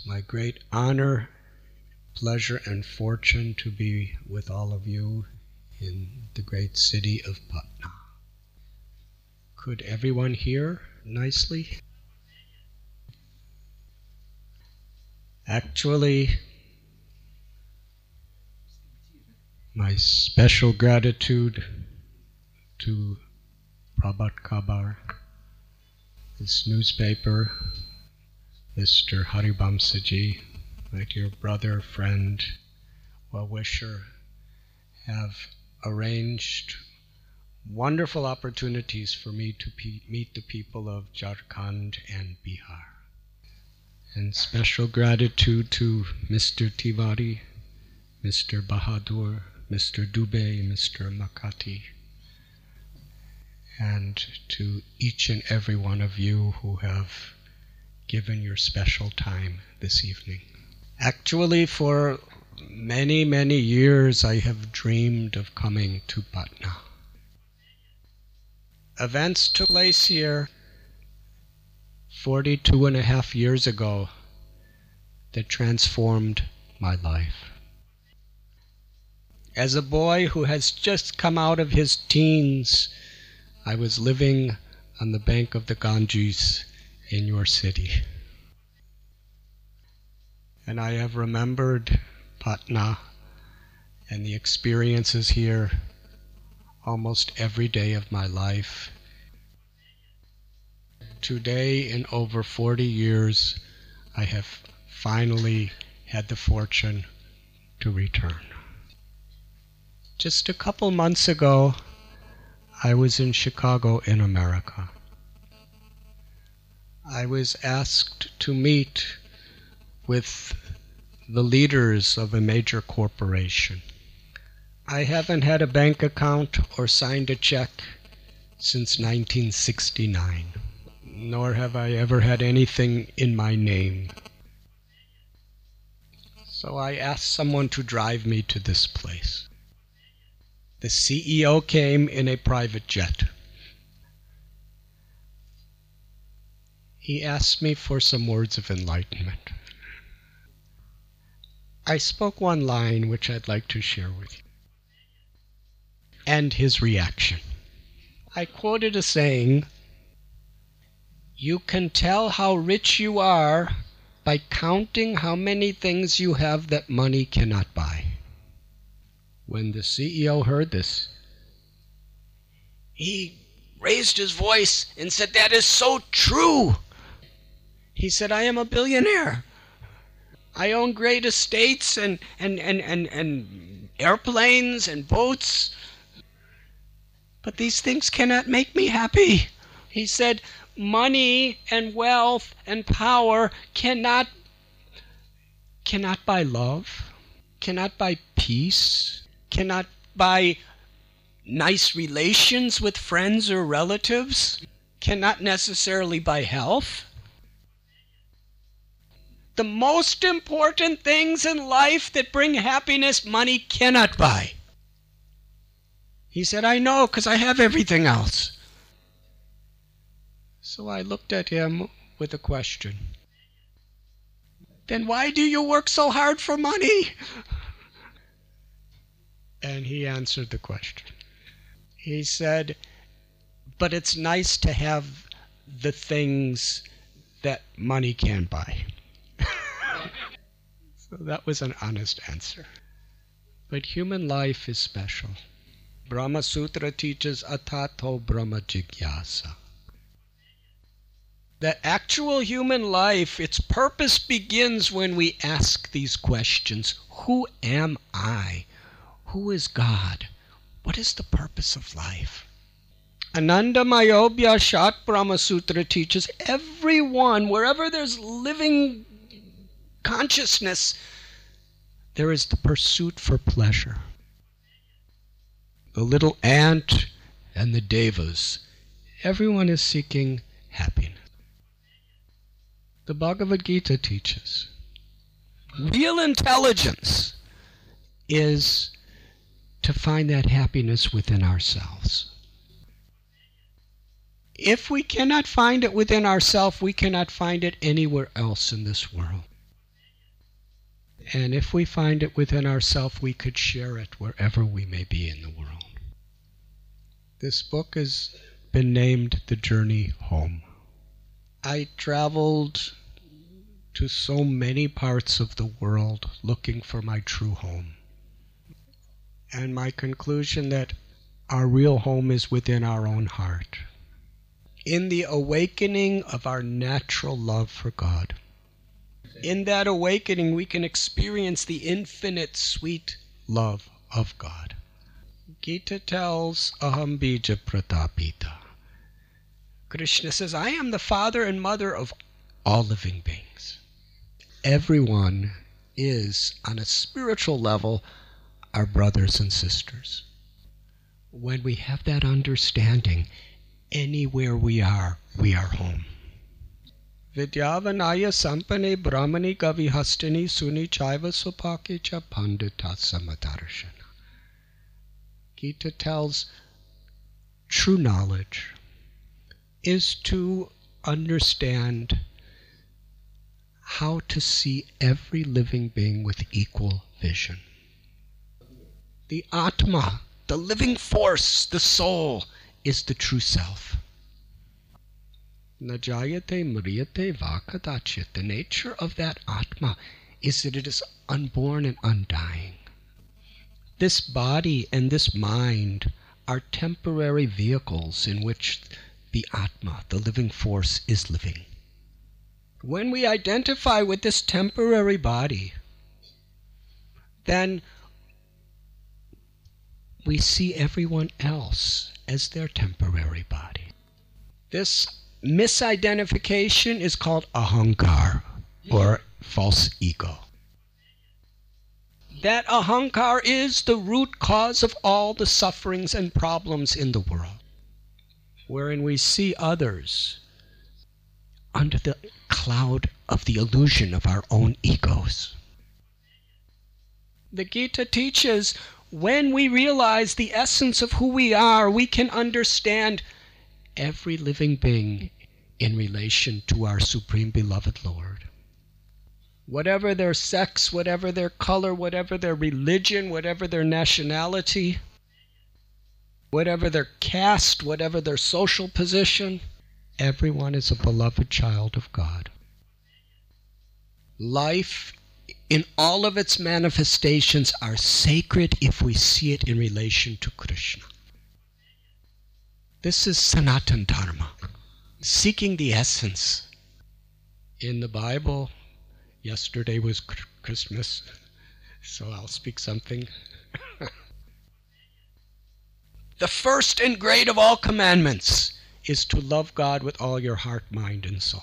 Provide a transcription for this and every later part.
my great honor, pleasure, and fortune to be with all of you in the great city of Patna. Could everyone hear nicely? Actually, my special gratitude to Prabhat Kabar, this newspaper, Mr. Haribamsaji, my dear brother, friend, well-wisher, have arranged wonderful opportunities for me to meet the people of Jharkhand and Bihar. And special gratitude to Mr. Tiwari, Mr. Bahadur, Mr. Dubey, Mr. Makati, and to each and every one of you who have given your special time this evening. Actually, for many, many years I have dreamed of coming to Patna. Events took place here 42.5 years ago that transformed my life. As a boy who has just come out of his teens, I was living on the bank of the Ganges in your city. And I have remembered Patna and the experiences here almost every day of my life. Today, in over 40 years, I have finally had the fortune to return. Just a couple months ago, I was in Chicago in America. I was asked to meet with the leaders of a major corporation. I haven't had a bank account or signed a check since 1969, nor have I ever had anything in my name. So I asked someone to drive me to this place. The CEO came in a private jet. He asked me for some words of enlightenment. I spoke one line which I'd like to share with you. And his reaction. I quoted a saying, "You can tell how rich you are by counting how many things you have that money cannot buy." When the CEO heard this, he raised his voice and said, "That is so true." He said, "I am a billionaire. I own great estates and airplanes and boats. But these things cannot make me happy." He said, "Money and wealth and power cannot buy love, cannot buy peace, cannot buy nice relations with friends or relatives, cannot necessarily buy health. The most important things in life that bring happiness, money cannot buy." He said, "I know, because I have everything else." So I looked at him with a question. "Then why do you work so hard for money?" And he answered the question. He said, "But it's nice to have the things that money can buy." So that was an honest answer. But human life is special. Brahma Sutra teaches Atato Brahma Jigyasa. That actual human life, its purpose begins when we ask these questions. Who am I? Who is God? What is the purpose of life? Ananda Mayobhya Shat Brahma Sutra teaches everyone, wherever there's living consciousness, there is the pursuit for pleasure. The little ant and the devas, everyone is seeking happiness. The Bhagavad Gita teaches real intelligence is to find that happiness within ourselves. If we cannot find it within ourselves, we cannot find it anywhere else in this world. And if we find it within ourselves, we could share it wherever we may be in the world. This book has been named The Journey Home. I traveled to so many parts of the world looking for my true home. And my conclusion that our real home is within our own heart, in the awakening of our natural love for God. In that awakening, we can experience the infinite sweet love of God. Gita tells Aham Bija Pratapita. Krishna says, I am the father and mother of all living beings. Everyone is, on a spiritual level, our brothers and sisters. When we have that understanding, anywhere we are home. Vidyavanaya sampane brahmani kavihastini suni chaiva supake cha pandita samadarshana. Gita tells true knowledge is to understand how to see every living being with equal vision. The Atma, the living force, the soul, is the true self. Najayate mriyate vakadachit. The nature of that Atma is that it is unborn and undying. This body and this mind are temporary vehicles in which the Atma, the living force, is living. When we identify with this temporary body, then we see everyone else as their temporary body. This misidentification is called ahankar, or false ego. That ahankar is the root cause of all the sufferings and problems in the world, wherein we see others under the cloud of the illusion of our own egos. The Gita teaches, when we realize the essence of who we are, we can understand every living being in relation to our Supreme Beloved Lord. Whatever their sex, whatever their color, whatever their religion, whatever their nationality, whatever their caste, whatever their social position, everyone is a beloved child of God. Life in all of its manifestations are sacred if we see it in relation to Krishna. This is Sanatana Dharma, seeking the essence. In the Bible, yesterday was Christmas, so I'll speak something. The first and great of all commandments is to love God with all your heart, mind, and soul,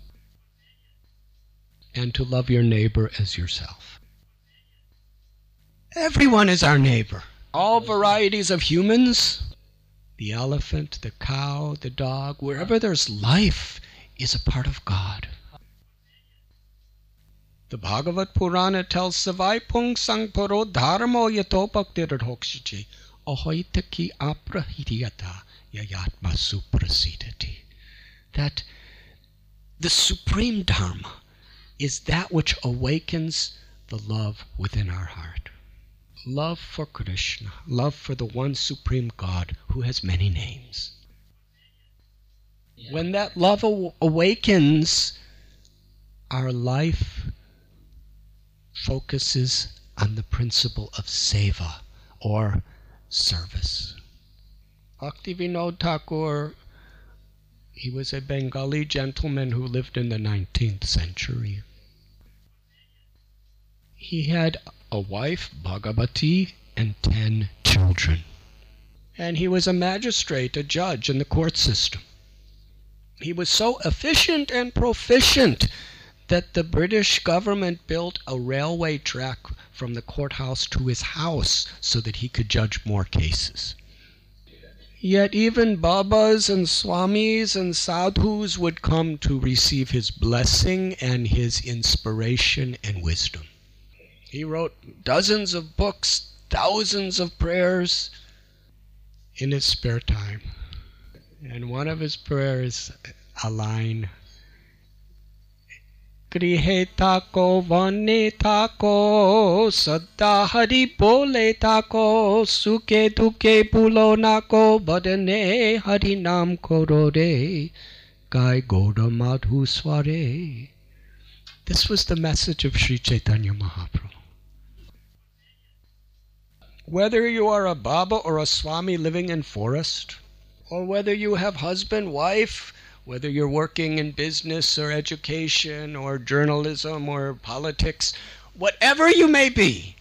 and to love your neighbor as yourself. Everyone is our neighbor. All varieties of humans, the elephant, the cow, the dog, wherever there's life is a part of God. The Bhagavad Purana tells Savaipung Sangparo Dharmo Yatopaktiradhokshichi Ahoitaki Aprahidiyata Yayatma Suprasidati. That the supreme Dharma is that which awakens the love within our heart. Love for Krishna, love for the one supreme God who has many names. When that love awakens, our life focuses on the principle of seva, or service. Bhaktivinoda Thakur, he was a Bengali gentleman who lived in the 19th century. He had a wife, Bhagavati, and 10 children. And he was a magistrate, a judge in the court system. He was so efficient and proficient that the British government built a railway track from the courthouse to his house so that he could judge more cases. Yet even Babas and Swamis and Sadhus would come to receive his blessing and his inspiration and wisdom. He wrote dozens of books, thousands of prayers in his spare time. And one of his prayers, a line, Grihe tako, vane tako, sadda hari bole tako, suke duke bulo nako, badane hari nam koro re, gai goda madhu sware. This was the message of Sri Chaitanya Mahaprabhu. Whether you are a Baba or a Swami living in forest, or whether you have husband, wife, whether you're working in business or education or journalism or politics, whatever you may be,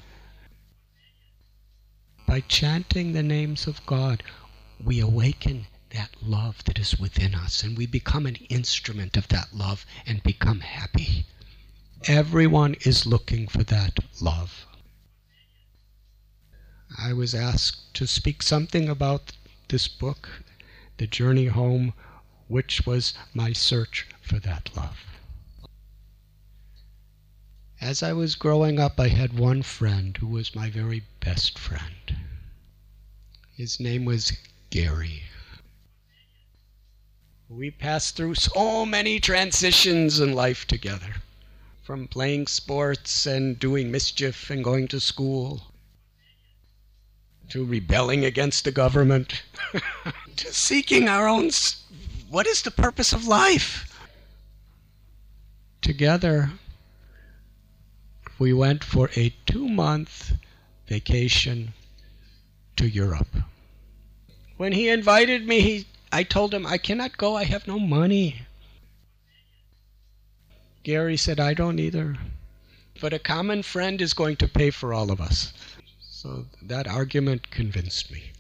by chanting the names of God, we awaken that love that is within us, and we become an instrument of that love and become happy. Everyone is looking for that love. I was asked to speak something about this book, The Journey Home, which was my search for that love. As I was growing up, I had one friend who was my very best friend. His name was Gary. We passed through so many transitions in life together, from playing sports and doing mischief and going to school, to rebelling against the government, to seeking our own, what is the purpose of life? Together, we went for a 2-month vacation to Europe. When he invited me, I told him, I cannot go, I have no money. Gary said, I don't either. But a common friend is going to pay for all of us. So that argument convinced me.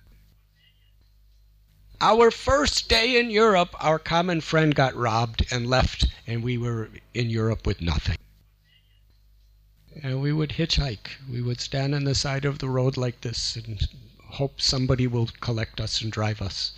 Our first day in Europe, our common friend got robbed and left, and we were in Europe with nothing. And we would hitchhike. We would stand on the side of the road like this and hope somebody will collect us and drive us.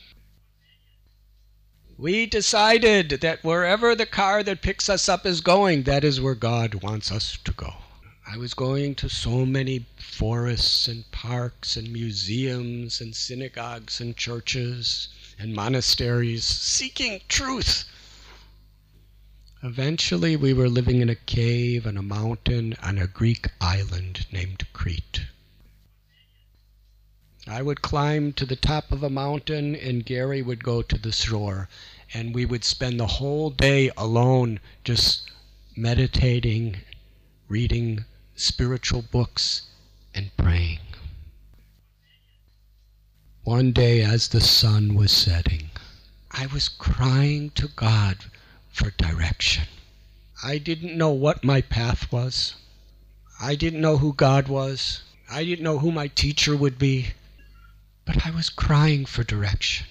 We decided that wherever the car that picks us up is going, that is where God wants us to go. I was going to so many forests and parks and museums and synagogues and churches and monasteries, seeking truth. Eventually, we were living in a cave on a mountain on a Greek island named Crete. I would climb to the top of a mountain and Gary would go to the shore, and we would spend the whole day alone just meditating, reading spiritual books, and praying. One day as the sun was setting, I was crying to God for direction. I didn't know what my path was. I didn't know who God was. I didn't know who my teacher would be. But I was crying for direction.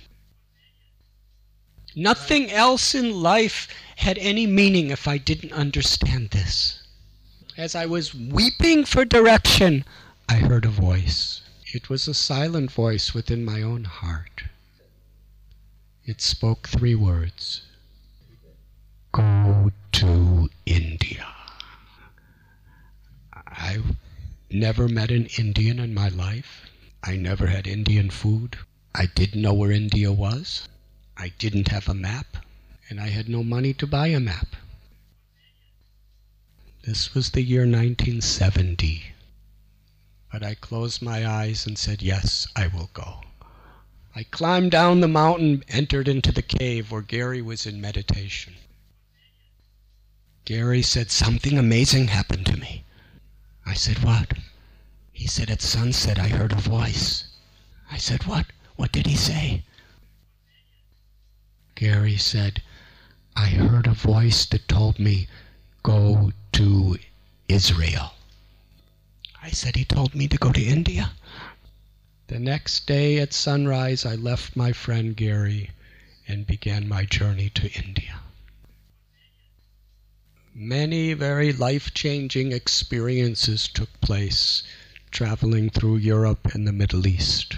Nothing else in life had any meaning if I didn't understand this. As I was weeping for direction, I heard a voice. It was a silent voice within my own heart. It spoke 3 words. Go to India. I never met an Indian in my life. I never had Indian food. I didn't know where India was. I didn't have a map, and I had no money to buy a map. This was the year 1970. But I closed my eyes and said, yes, I will go. I climbed down the mountain, entered into the cave where Gary was in meditation. Gary said, something amazing happened to me. I said, what? He said, at sunset I heard a voice. I said, what? What did he say? Gary said, I heard a voice that told me, go to Israel. I said, he told me to go to India. The next day at sunrise, I left my friend Gary and began my journey to India. Many very life-changing experiences took place traveling through Europe and the Middle East.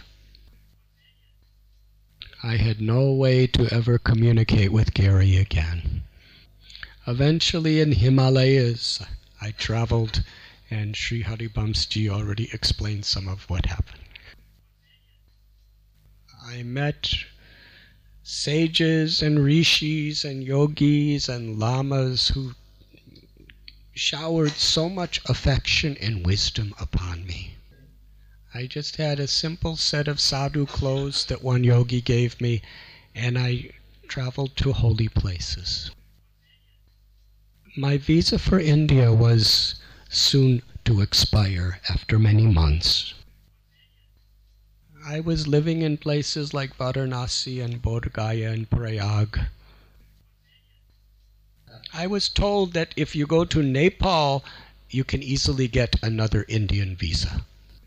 I had no way to ever communicate with Gary again. Eventually in Himalayas, I traveled, and Sri Haribamsji already explained some of what happened. I met sages and rishis and yogis and lamas who showered so much affection and wisdom upon me. I just had a simple set of sadhu clothes that one yogi gave me, and I traveled to holy places. My visa for India was soon to expire after many months. I was living in places like Varanasi and Bodh Gaya and Prayag. I was told that if you go to Nepal, you can easily get another Indian visa.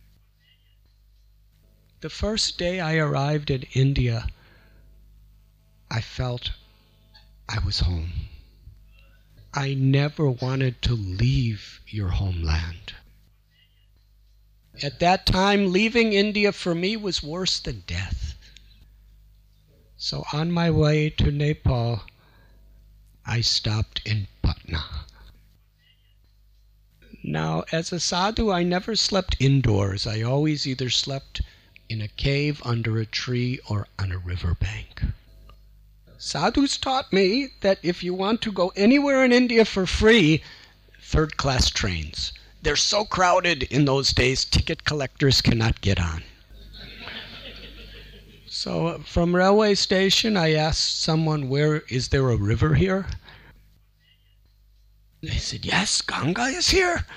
The first day I arrived in India, I felt I was home. I never wanted to leave your homeland. At that time, leaving India for me was worse than death. So on my way to Nepal, I stopped in Patna. Now, as a sadhu, I never slept indoors. I always either slept in a cave, under a tree, or on a riverbank. Sadhus taught me that if you want to go anywhere in India for free, third-class trains. They're so crowded in those days, ticket collectors cannot get on. So from railway station, I asked someone, is there a river here? They said, yes, Ganga is here.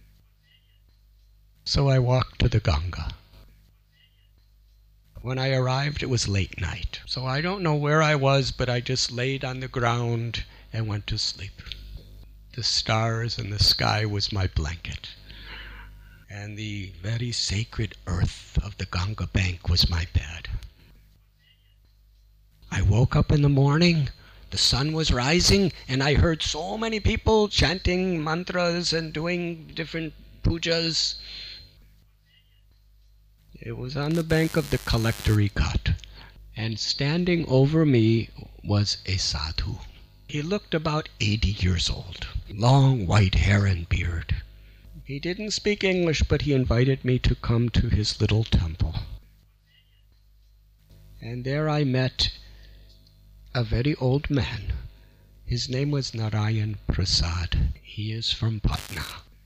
So I walked to the Ganga. When I arrived, it was late night. So I don't know where I was, but I just laid on the ground and went to sleep. The stars and the sky was my blanket. And the very sacred earth of the Ganga bank was my bed. I woke up in the morning, the sun was rising, and I heard so many people chanting mantras and doing different pujas. It was on the bank of the Kallectory Ghat, and standing over me was a sadhu. He looked about 80 years old, long white hair and beard. He didn't speak English, but he invited me to come to his little temple. And there I met a very old man. His name was Narayan Prasad. He is from Patna.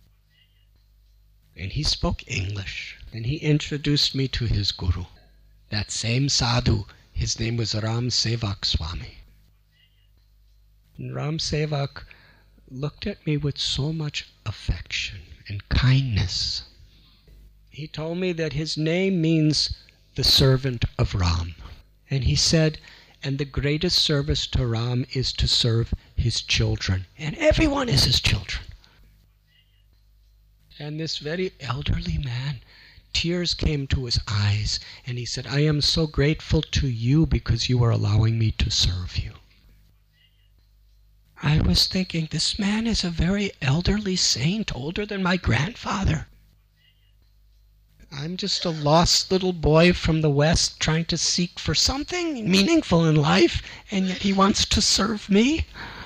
And he spoke English. And he introduced me to his guru. That same sadhu, his name was Ram Sevak Swami. And Ram Sevak looked at me with so much affection and kindness. He told me that his name means the servant of Ram. And he said, and the greatest service to Ram is to serve his children. And everyone is his children. And this very elderly man, tears came to his eyes, and he said, I am so grateful to you because you are allowing me to serve you. I was thinking, this man is a very elderly saint, older than my grandfather. I'm just a lost little boy from the West trying to seek for something meaningful in life, and yet he wants to serve me.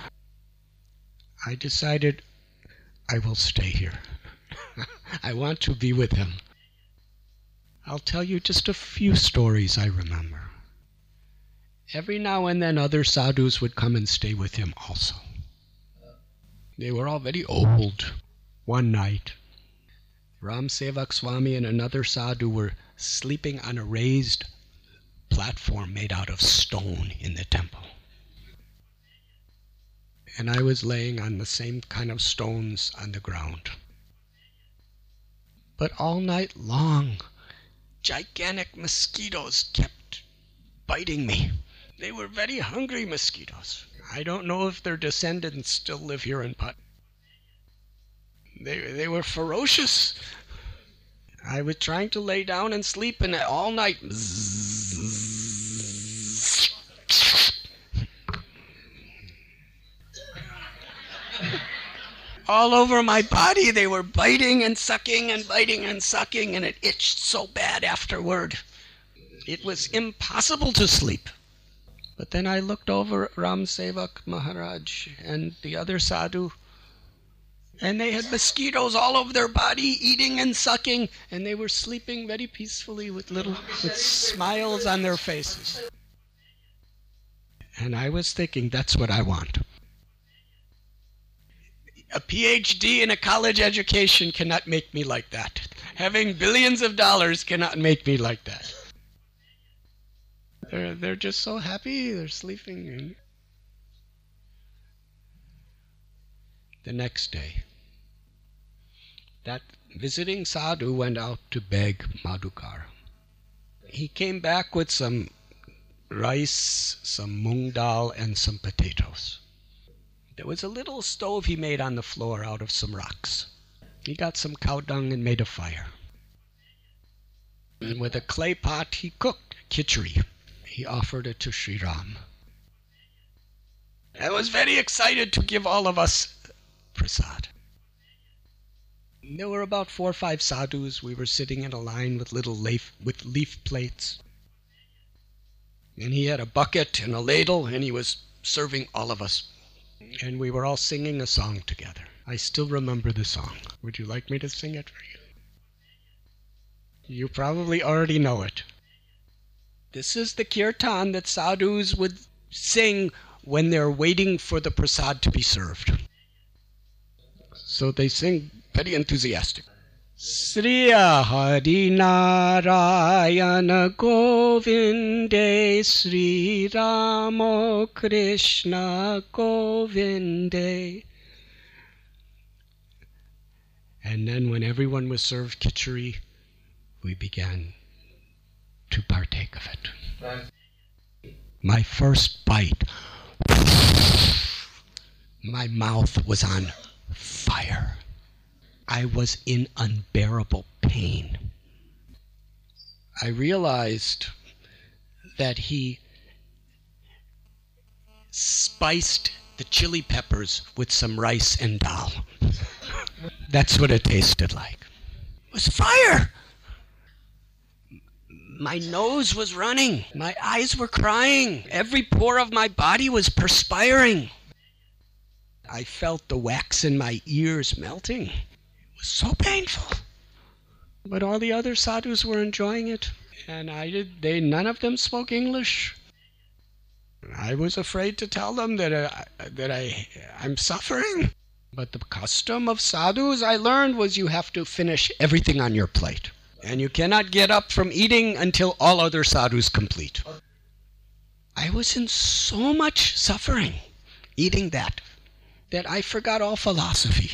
I decided I will stay here. I want to be with him. I'll tell you just a few stories I remember. Every now and then other sadhus would come and stay with him also. They were all very old. One night, Ram Sevak Swami and another sadhu were sleeping on a raised platform made out of stone in the temple. And I was laying on the same kind of stones on the ground. But all night long, gigantic mosquitoes kept biting me. They were very hungry mosquitoes. I don't know if their descendants still live here in Patna. They were ferocious. I was trying to lay down and sleep, and all night, all over my body, they were biting and sucking and biting and sucking, and it itched so bad afterward. It was impossible to sleep. But then I looked over at Ram Sevak Maharaj and the other sadhu, and they had mosquitoes all over their body, eating and sucking, and they were sleeping very peacefully with smiles on their faces. And I was thinking, that's what I want. A PhD and a college education cannot make me like that. Having billions of dollars cannot make me like that. They're just so happy. They're sleeping. The next day, that visiting sadhu went out to beg Madhukar. He came back with some rice, some mung dal, and some potatoes. There was a little stove he made on the floor out of some rocks. He got some cow dung and made a fire. And with a clay pot he cooked khichdi. He offered it to Sri Ram. I was very excited to give all of us prasad. There were about 4 or 5 sadhus. We were sitting in a line with little leaf plates. And he had a bucket and a ladle, and he was serving all of us. And we were all singing a song together. I still remember the song. Would you like me to sing it for you? You probably already know it. This is the kirtan that sadhus would sing when they're waiting for the prasad to be served. So they sing very enthusiastic. Sriya Hari Narayana Govinde Sri Ramo Krishna Govinde. And then when everyone was served khichdi, we began to partake of it. My first bite, my mouth was on fire. I was in unbearable pain. I realized that he spiced the chili peppers with some rice and dal. That's what it tasted like. It was fire! My nose was running. My eyes were crying. Every pore of my body was perspiring. I felt the wax in my ears melting. It was so painful. But all the other sadhus were enjoying it. And none of them spoke English. I was afraid to tell them that I'm suffering. But the custom of sadhus, I learned, was you have to finish everything on your plate. And you cannot get up from eating until all other sadhus complete. I was in so much suffering eating that I forgot all philosophy.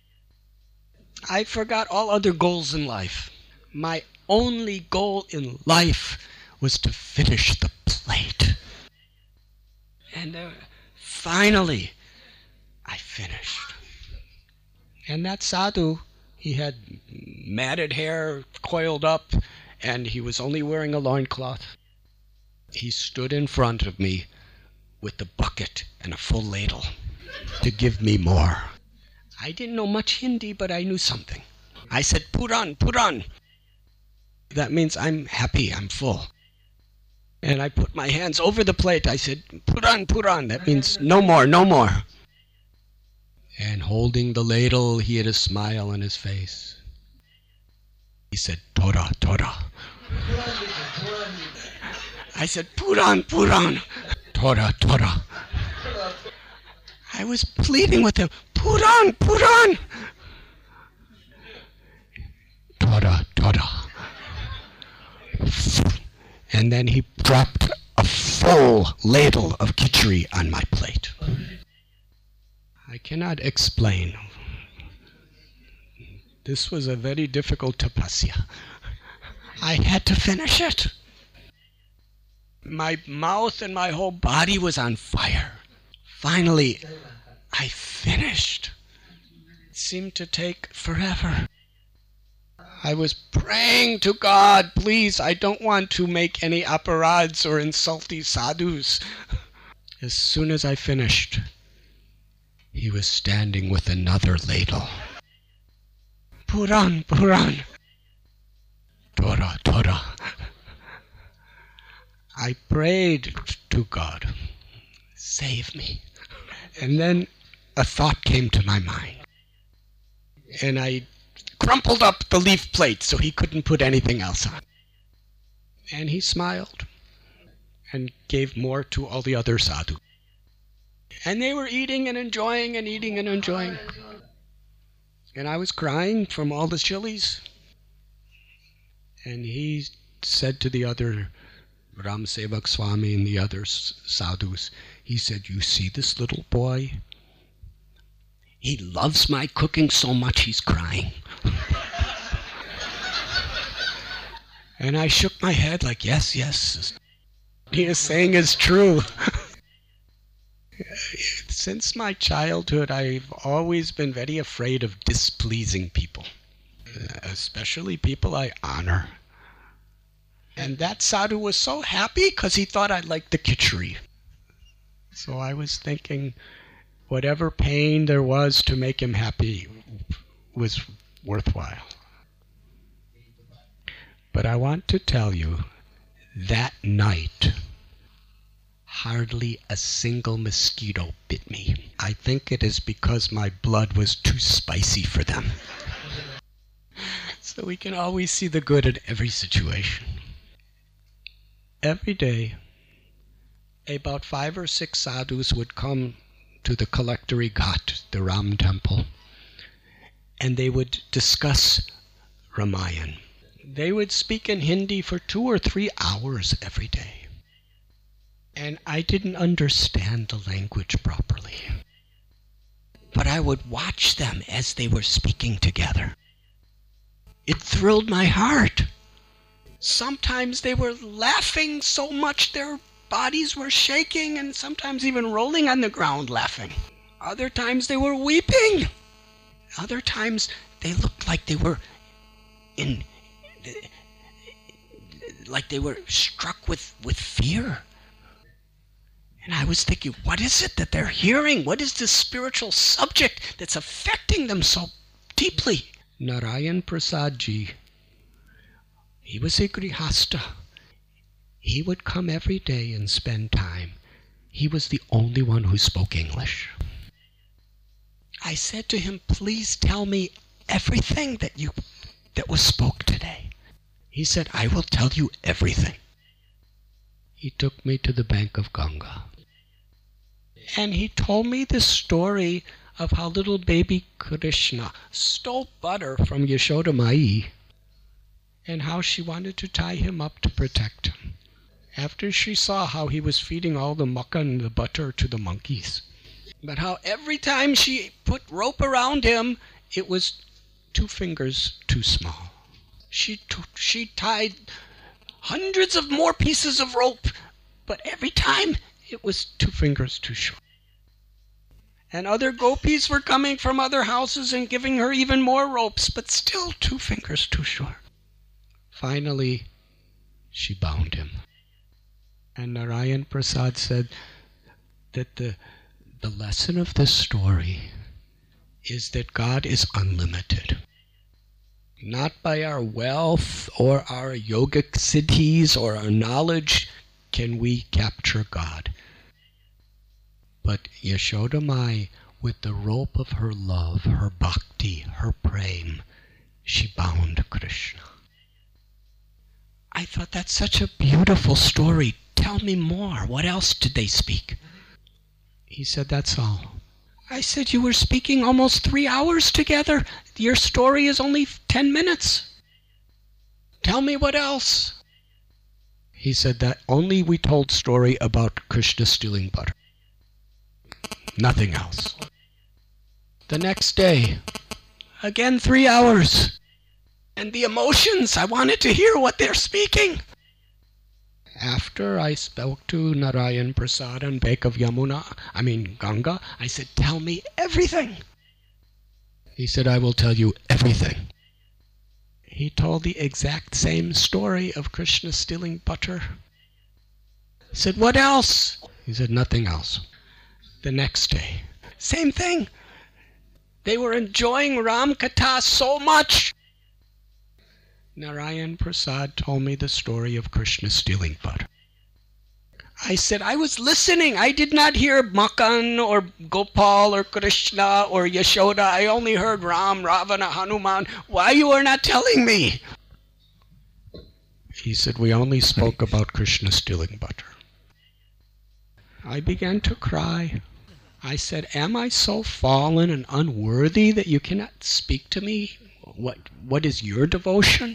I forgot all other goals in life. My only goal in life was to finish the plate. And finally, I finished. And that sadhu, he had matted hair coiled up, and he was only wearing a loincloth. He stood in front of me with the bucket and a full ladle to give me more. I didn't know much Hindi, but I knew something. I said, Puran, Puran. That means I'm happy, I'm full. And I put my hands over the plate. I said, Puran, Puran. That means no more, no more. And holding the ladle, he had a smile on his face. He said, Tora, Tora. I said, Puran, Puran. Tora, Tora. I was pleading with him, Puran, Puran. Tora, Tora. And then he dropped a full ladle of khichdi on my plate. I cannot explain. This was a very difficult tapasya. I had to finish it. My mouth and my whole body was on fire. Finally, I finished. It seemed to take forever. I was praying to God, please, I don't want to make any aparads or insult these sadhus. As soon as I finished, he was standing with another ladle. Puran, Puran. Tora, Tora. I prayed to God, save me. And then a thought came to my mind. And I crumpled up the leaf plate so he couldn't put anything else on. And he smiled and gave more to all the other sadhus. And they were eating and enjoying and eating and enjoying. And I was crying from all the chilies. And he said to the other, Ram Sevak Swami and the other sadhus, he said, you see this little boy? He loves my cooking so much he's crying. And I shook my head like, yes, yes. He is saying is true. Since my childhood, I've always been very afraid of displeasing people, especially people I honor. And that sadhu was so happy because he thought I liked the khichdi. So I was thinking whatever pain there was to make him happy was worthwhile. But I want to tell you, that night, hardly a single mosquito bit me. I think it is because my blood was too spicy for them. So we can always see the good in every situation. Every day, about 5 or 6 sadhus would come to the Collectory Ghat, the Ram temple, and they would discuss Ramayan. They would speak in Hindi for 2 or 3 hours every day. And I didn't understand the language properly. But I would watch them as they were speaking together. It thrilled my heart. Sometimes they were laughing so much their bodies were shaking, and sometimes even rolling on the ground laughing. Other times they were weeping. Other times they looked like they were struck with fear. And I was thinking, what is it that they're hearing? What is this spiritual subject that's affecting them so deeply? Narayan Prasad Ji, he was a grihasta. He would come every day and spend time. He was the only one who spoke English. I said to him, please tell me everything that was spoke today. He said, I will tell you everything. He took me to the bank of Ganga. And he told me the story of how little baby Krishna stole butter from Yashoda Mai, and how she wanted to tie him up to protect him, after she saw how he was feeding all the makkah and the butter to the monkeys. But how every time she put rope around him, it was 2 fingers too small. She tied hundreds of more pieces of rope, but every time it was 2 fingers too short. And other gopis were coming from other houses and giving her even more ropes, but still 2 fingers too short. Finally, she bound him. And Narayan Prasad said that the lesson of this story is that God is unlimited. Not by our wealth or our yogic siddhis or our knowledge can we capture God. But Yashoda Mai, with the rope of her love, her bhakti, her prem, she bound Krishna. I thought, that's such a beautiful story. Tell me more. What else did they speak? He said, that's all. I said, you were speaking almost 3 hours together. Your story is only 10 minutes. Tell me what else. He said that only we told story about Krishna stealing butter. Nothing else. The next day, again 3 hours. And the emotions, I wanted to hear what they're speaking. After I spoke to Narayan Prasad on bank of Ganga, I said, tell me everything. He said, I will tell you everything. He told the exact same story of Krishna stealing butter. I said, what else? He said, nothing else. The next day, same thing. They were enjoying Ram Katha so much. Narayan Prasad told me the story of Krishna stealing butter. I said, I was listening. I did not hear Makan or Gopal or Krishna or Yashoda. I only heard Ram, Ravana, Hanuman. Why you are not telling me? He said, we only spoke about Krishna stealing butter. I began to cry. I said, am I so fallen and unworthy that you cannot speak to me? What is your devotion?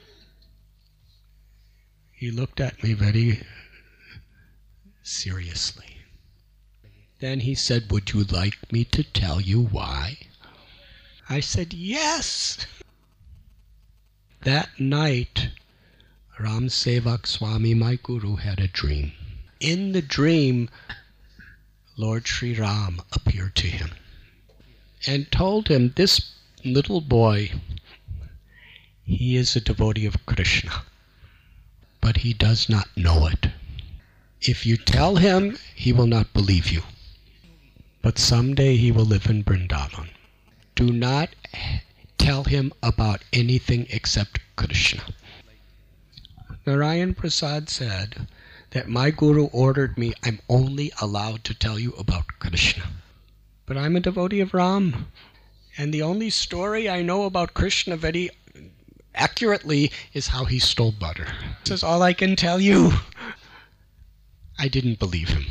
He looked at me very seriously. Then he said, would you like me to tell you why? I said, yes. That night, Ram Sevak Swami, my guru, had a dream. In the dream, Lord Sri Ram appeared to him and told him, this little boy, he is a devotee of Krishna, but he does not know it. If you tell him, he will not believe you. But someday he will live in Vrindavan. Do not tell him about anything except Krishna. Narayan Prasad said that my guru ordered me, I'm only allowed to tell you about Krishna. But I'm a devotee of Ram. And the only story I know about Krishna very accurately is how he stole butter. This is all I can tell you. I didn't believe him.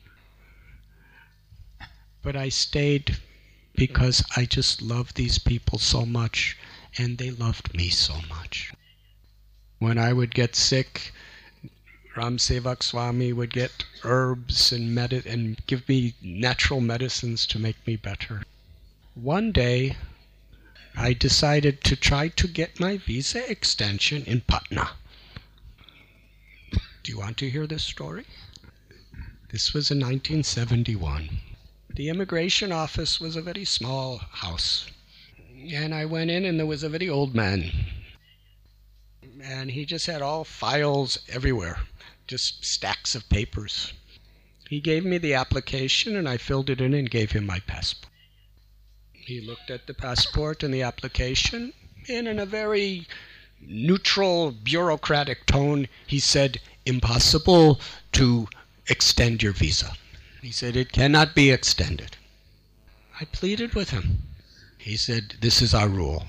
But I stayed because I just love these people so much, and they loved me so much. When I would get sick, Ram Sevak Swami would get herbs and give me natural medicines to make me better. One day, I decided to try to get my visa extension in Patna. Do you want to hear this story? This was in 1971. The immigration office was a very small house. And I went in and there was a very old man. And he just had all files everywhere, just stacks of papers. He gave me the application and I filled it in and gave him my passport. He looked at the passport and the application, and in a very neutral, bureaucratic tone, he said, impossible to extend your visa. He said, it cannot be extended. I pleaded with him. He said, this is our rule.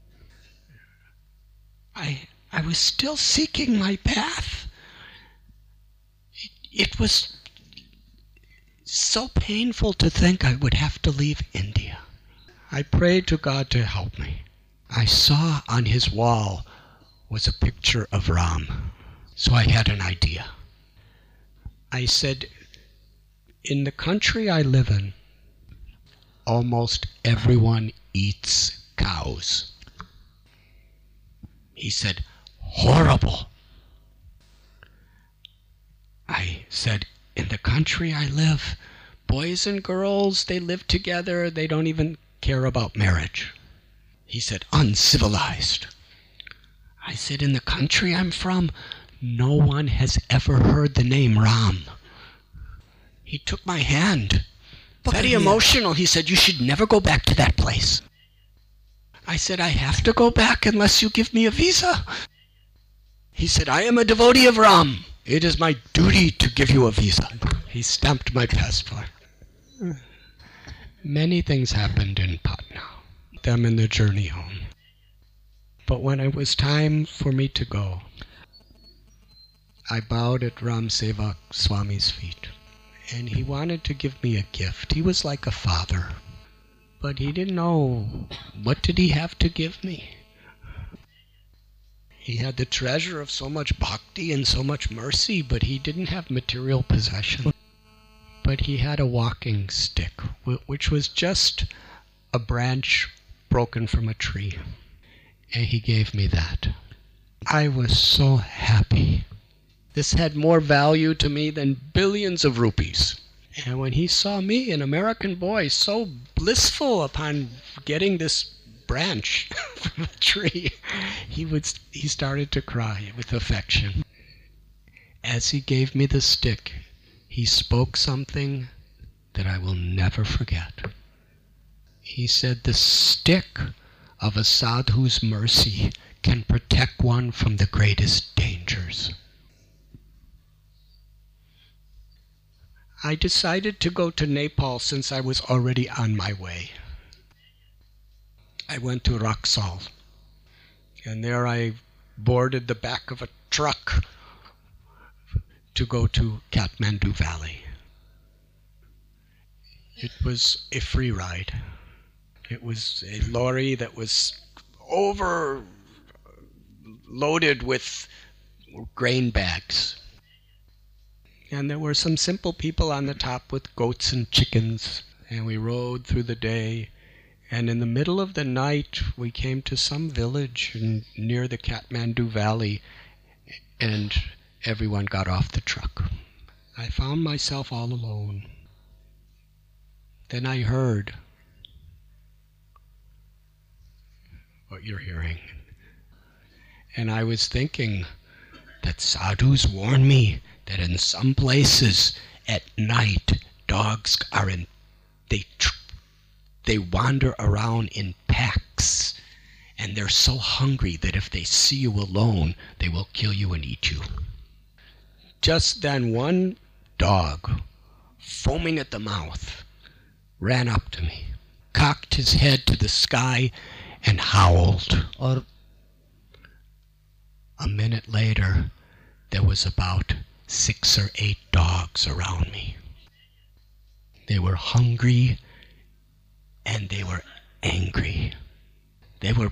I was still seeking my path. It was so painful to think I would have to leave India. I prayed to God to help me. I saw on his wall was a picture of Ram. So I had an idea. I said, in the country I live in, almost everyone eats cows. He said, horrible. I said, in the country I live, boys and girls, they live together, they don't even care about marriage. He said, uncivilized. I said, in the country I'm from, no one has ever heard the name Ram. He took my hand, very emotional. He said, you should never go back to that place. I said, I have to go back unless you give me a visa. He said, I am a devotee of Ram. It is my duty to give you a visa. He stamped my passport. Many things happened in Patna, them in the journey home. But when it was time for me to go, I bowed at Ram Sevak Swami's feet. And he wanted to give me a gift. He was like a father. But he didn't know, what did he have to give me? He had the treasure of so much bhakti and so much mercy, but he didn't have material possession. But he had a walking stick, which was just a branch broken from a tree. And he gave me that. I was so happy. This had more value to me than billions of rupees. And when he saw me, an American boy, so blissful upon getting this branch from a tree, he started to cry with affection. As he gave me the stick, he spoke something that I will never forget. He said, the stick of a sadhu's mercy can protect one from the greatest dangers. I decided to go to Nepal since I was already on my way. I went to Raxaul, and there I boarded the back of a truck to go to Kathmandu Valley. It was a free ride. It was a lorry that was overloaded with grain bags. And there were some simple people on the top with goats and chickens. And we rode through the day. And in the middle of the night, we came to some village near the Kathmandu Valley, and everyone got off the truck. I found myself all alone. Then I heard what you're hearing. And I was thinking that sadhus warn me that in some places at night dogs are they wander around in packs, and they're so hungry that if they see you alone, they will kill you and eat you. Just then one dog, foaming at the mouth, ran up to me, cocked his head to the sky, and howled. A minute later, there was about 6 or 8 dogs around me. They were hungry and they were angry. They were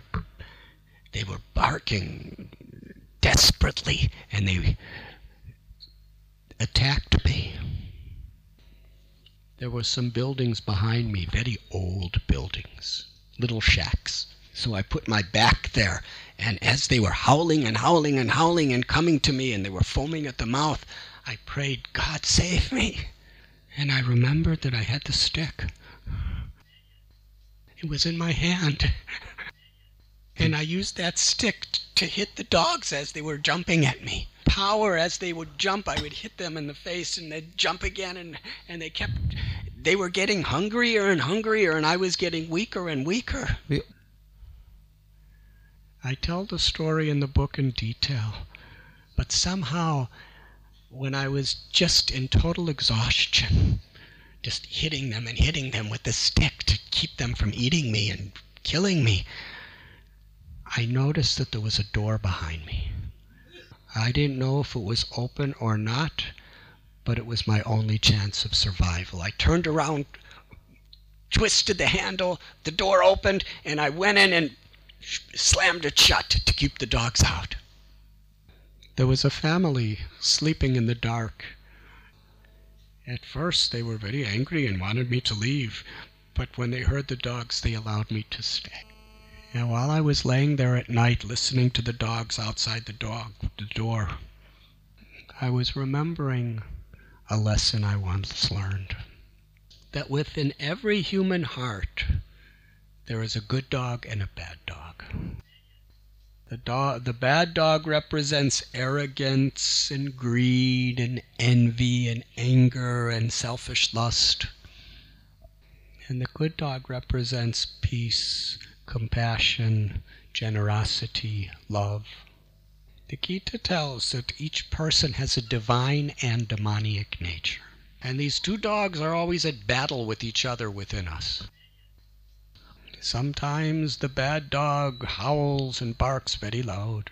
barking desperately, and they attacked me. There were some buildings behind me, very old buildings, little shacks. So I put my back there, and as they were howling and howling and howling and coming to me, and they were foaming at the mouth, I prayed, God save me. And I remembered that I had the stick. It was in my hand. And I used that stick to hit the dogs as they were jumping at me. Power, as they would jump, I would hit them in the face, and they'd jump again, and they were getting hungrier and hungrier, and I was getting weaker and weaker. I tell the story in the book in detail, but somehow when I was just in total exhaustion, just hitting them with the stick to keep them from eating me and killing me, I noticed that there was a door behind me. I didn't know if it was open or not, but it was my only chance of survival. I turned around, twisted the handle, the door opened, and I went in and slammed it shut to keep the dogs out. There was a family sleeping in the dark. At first they were very angry and wanted me to leave, but when they heard the dogs, they allowed me to stay. And while I was laying there at night listening to the dogs outside the door, I was remembering a lesson I once learned. That within every human heart, there is a good dog and a bad dog. The bad dog represents arrogance and greed and envy and anger and selfish lust. And the good dog represents peace, compassion, generosity, love. The Gita tells that each person has a divine and demoniac nature. And these two dogs are always at battle with each other within us. Sometimes the bad dog howls and barks very loud.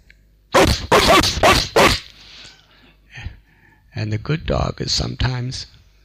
And the good dog is sometimes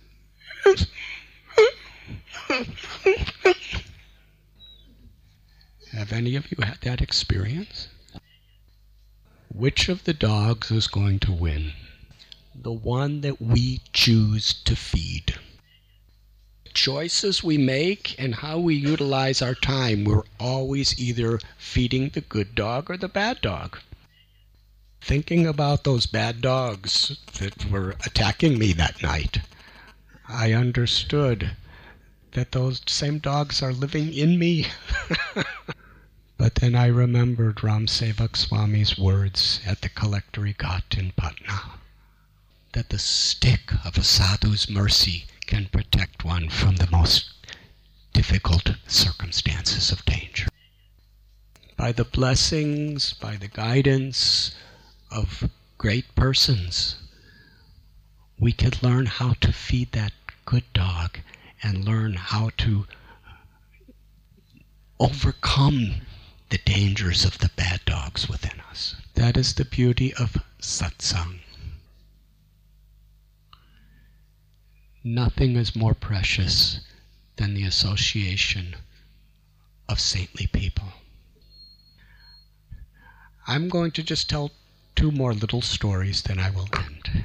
Have any of you had that experience? Which of the dogs is going to win? The one that we choose to feed. Choices we make and how we utilize our time, we're always either feeding the good dog or the bad dog. Thinking about those bad dogs that were attacking me that night, I understood that those same dogs are living in me. But then I remembered Ram Sevak Swami's words at the Collectory Ghat in Patna, that the stick of a sadhu's mercy can protect one from the most difficult circumstances of danger. By the blessings, by the guidance of great persons, we could learn how to feed that good dog and learn how to overcome the dangers of the bad dogs within us. That is the beauty of satsang. Nothing is more precious than the association of saintly people. I'm going to just tell 2 more little stories, then I will end.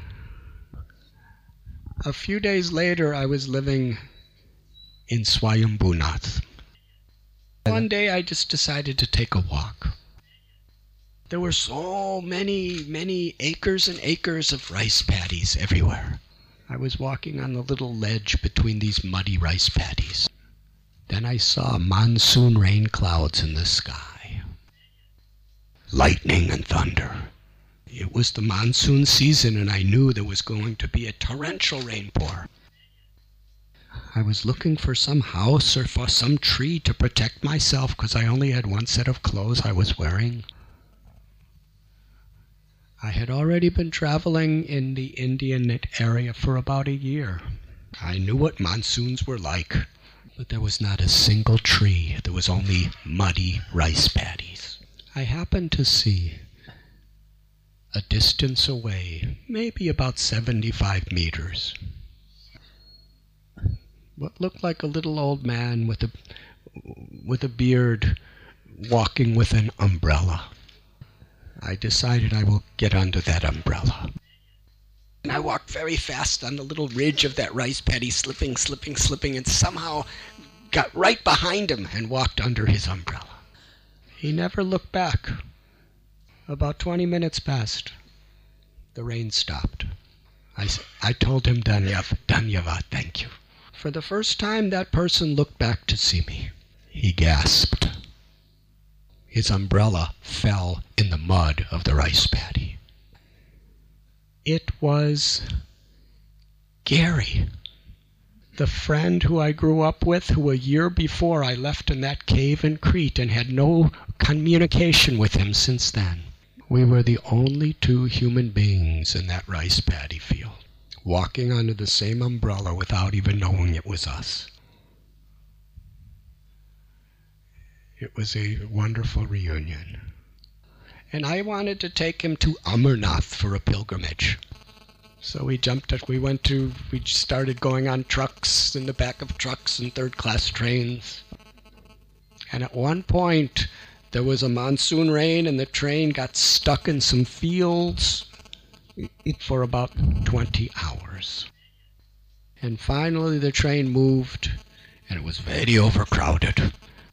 A few days later, I was living in Swayambhunath. One day I just decided to take a walk. There were so many acres and acres of rice paddies everywhere. I was walking on the little ledge between these muddy rice paddies. Then I saw monsoon rain clouds in the sky. Lightning and thunder. It was the monsoon season, and I knew there was going to be a torrential rainpour. I was looking for some house or for some tree to protect myself because I only had one set of clothes I was wearing. I had already been traveling in the Indian area for about a year. I knew what monsoons were like, but there was not a single tree. There was only muddy rice paddies. I happened to see a distance away, maybe about 75 meters, what looked like a little old man with a beard walking with an umbrella. I decided I will get under that umbrella. And I walked very fast on the little ridge of that rice paddy, slipping, and somehow got right behind him and walked under his umbrella. He never looked back. About 20 minutes passed. The rain stopped. I told him, Dhanyavad, thank you. For the first time, that person looked back to see me. He gasped. His umbrella fell in the mud of the rice paddy. It was Gary, the friend who I grew up with, who a year before I left in that cave in Crete and had no communication with him since then. We were the only 2 human beings in that rice paddy field, walking under the same umbrella without even knowing it was us. It was a wonderful reunion. And I wanted to take him to Amarnath for a pilgrimage. So we started going on trucks, in the back of trucks and third-class trains. And at one point, there was a monsoon rain and the train got stuck in some fields for about 20 hours. And finally the train moved and it was very overcrowded.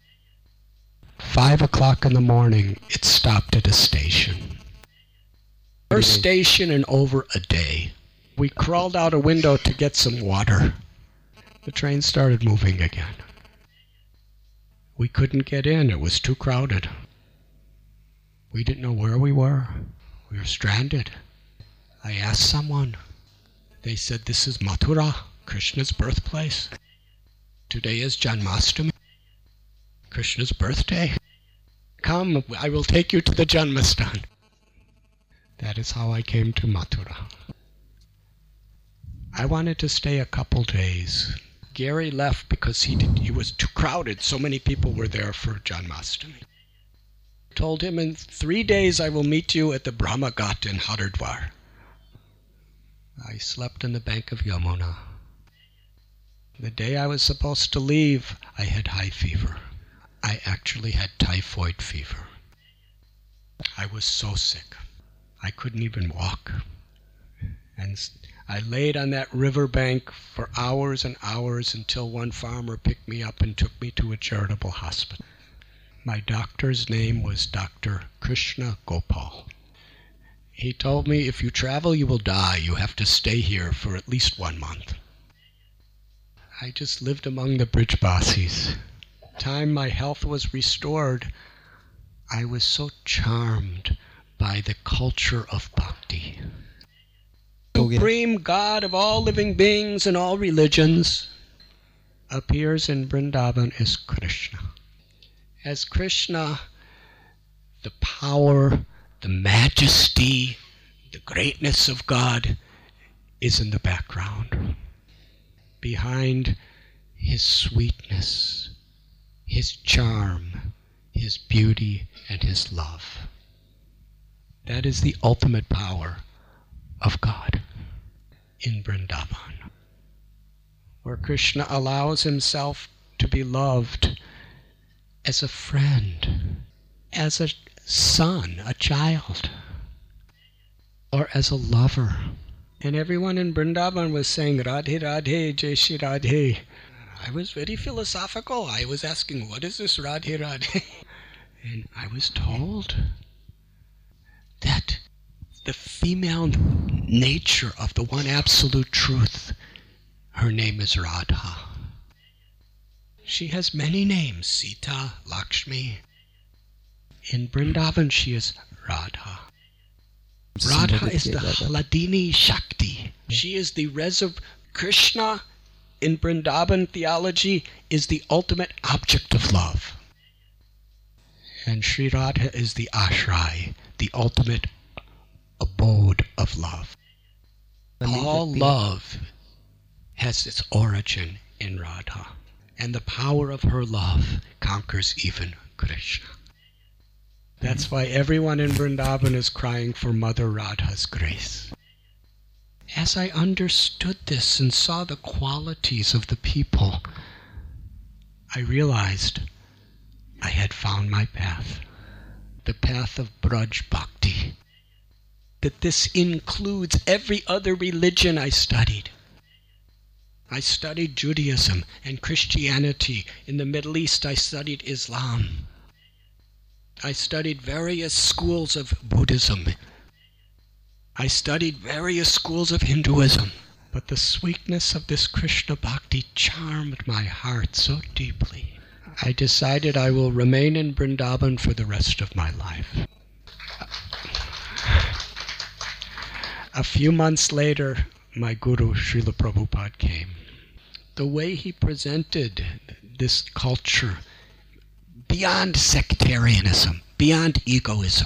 5 o'clock in the morning, it stopped at a station. First station in over a day. We crawled out a window to get some water. The train started moving again. We couldn't get in. It was too crowded. We didn't know where we were. We were stranded. I asked someone. They said, this is Mathura, Krishna's birthplace. Today is Janmashtami, Krishna's birthday. Come, I will take you to the Janmastan. That is how I came to Mathura. I wanted to stay a couple days. Gary left because he was too crowded. So many people were there for Janmashtami. I told him, in 3 days I will meet you at the Brahma Ghat in Haridwar. I slept in the bank of Yamuna. The day I was supposed to leave, I had high fever. I actually had typhoid fever. I was so sick. I couldn't even walk. And I laid on that riverbank for hours and hours until one farmer picked me up and took me to a charitable hospital. My doctor's name was Dr. Krishna Gopal. He told me, if you travel, you will die. You have to stay here for at least 1 month. I just lived among the Brijbasis. Time my health was restored, I was so charmed by the culture of bhakti. Supreme God of all living beings and all religions appears in Vrindavan as Krishna. As Krishna, the power, the majesty, the greatness of God is in the background. Behind his sweetness, his charm, his beauty, and his love. That is the ultimate power of God in Vrindavan. where Krishna allows himself to be loved as a friend, as a son, a child, or as a lover. And everyone in Vrindavan was saying, Radhe Radhe, Jai Shri Radhe. I was very philosophical. I was asking, what is this Radhe Radhe? And I was told that the female nature of the one absolute truth, her name is Radha. She has many names, Sita, Lakshmi. In Vrindavan, she is Radha. Radha is the Hladini Shakti. She is the Krishna in Vrindavan theology is the ultimate object of love. And Sri Radha is the Ashray, the ultimate abode of love. All love has its origin in Radha. And the power of her love conquers even Krishna. That's why everyone in Vrindavan is crying for Mother Radha's grace. As I understood this and saw the qualities of the people, I realized I had found my path, the path of Braj Bhakti. That this includes every other religion I studied. I studied Judaism and Christianity. In the Middle East, I studied Islam. I studied various schools of Buddhism. I studied various schools of Hinduism. But the sweetness of this Krishna Bhakti charmed my heart so deeply. I decided I will remain in Vrindavan for the rest of my life. A few months later, my guru, Srila Prabhupada, came. The way he presented this culture, beyond sectarianism, beyond egoism,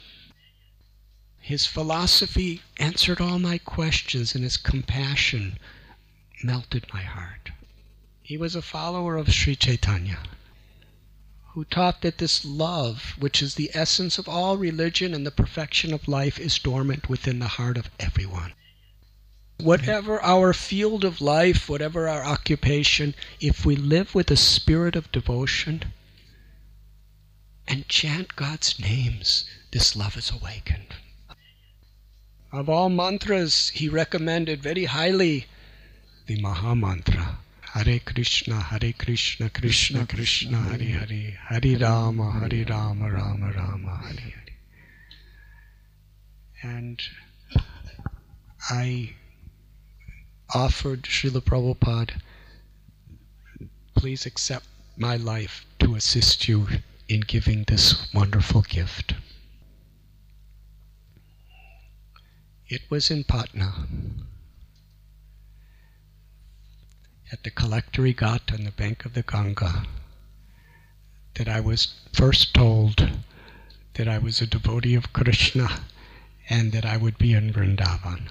his philosophy answered all my questions, and his compassion melted my heart. He was a follower of Sri Chaitanya, who taught that this love, which is the essence of all religion and the perfection of life, is dormant within the heart of everyone. Whatever our field of life, whatever our occupation, if we live with a spirit of devotion and chant God's names, this love is awakened. Of all mantras, he recommended very highly the Maha Mantra. Hare Krishna, Krishna Krishna, Hare Hare, Hare Rama, Rama Rama, Hare Hare. And I offered Srila Prabhupada, please accept my life to assist you in giving this wonderful gift. It was in Patna, at the Collectory Ghat on the bank of the Ganga, that I was first told that I was a devotee of Krishna and that I would be in Vrindavan.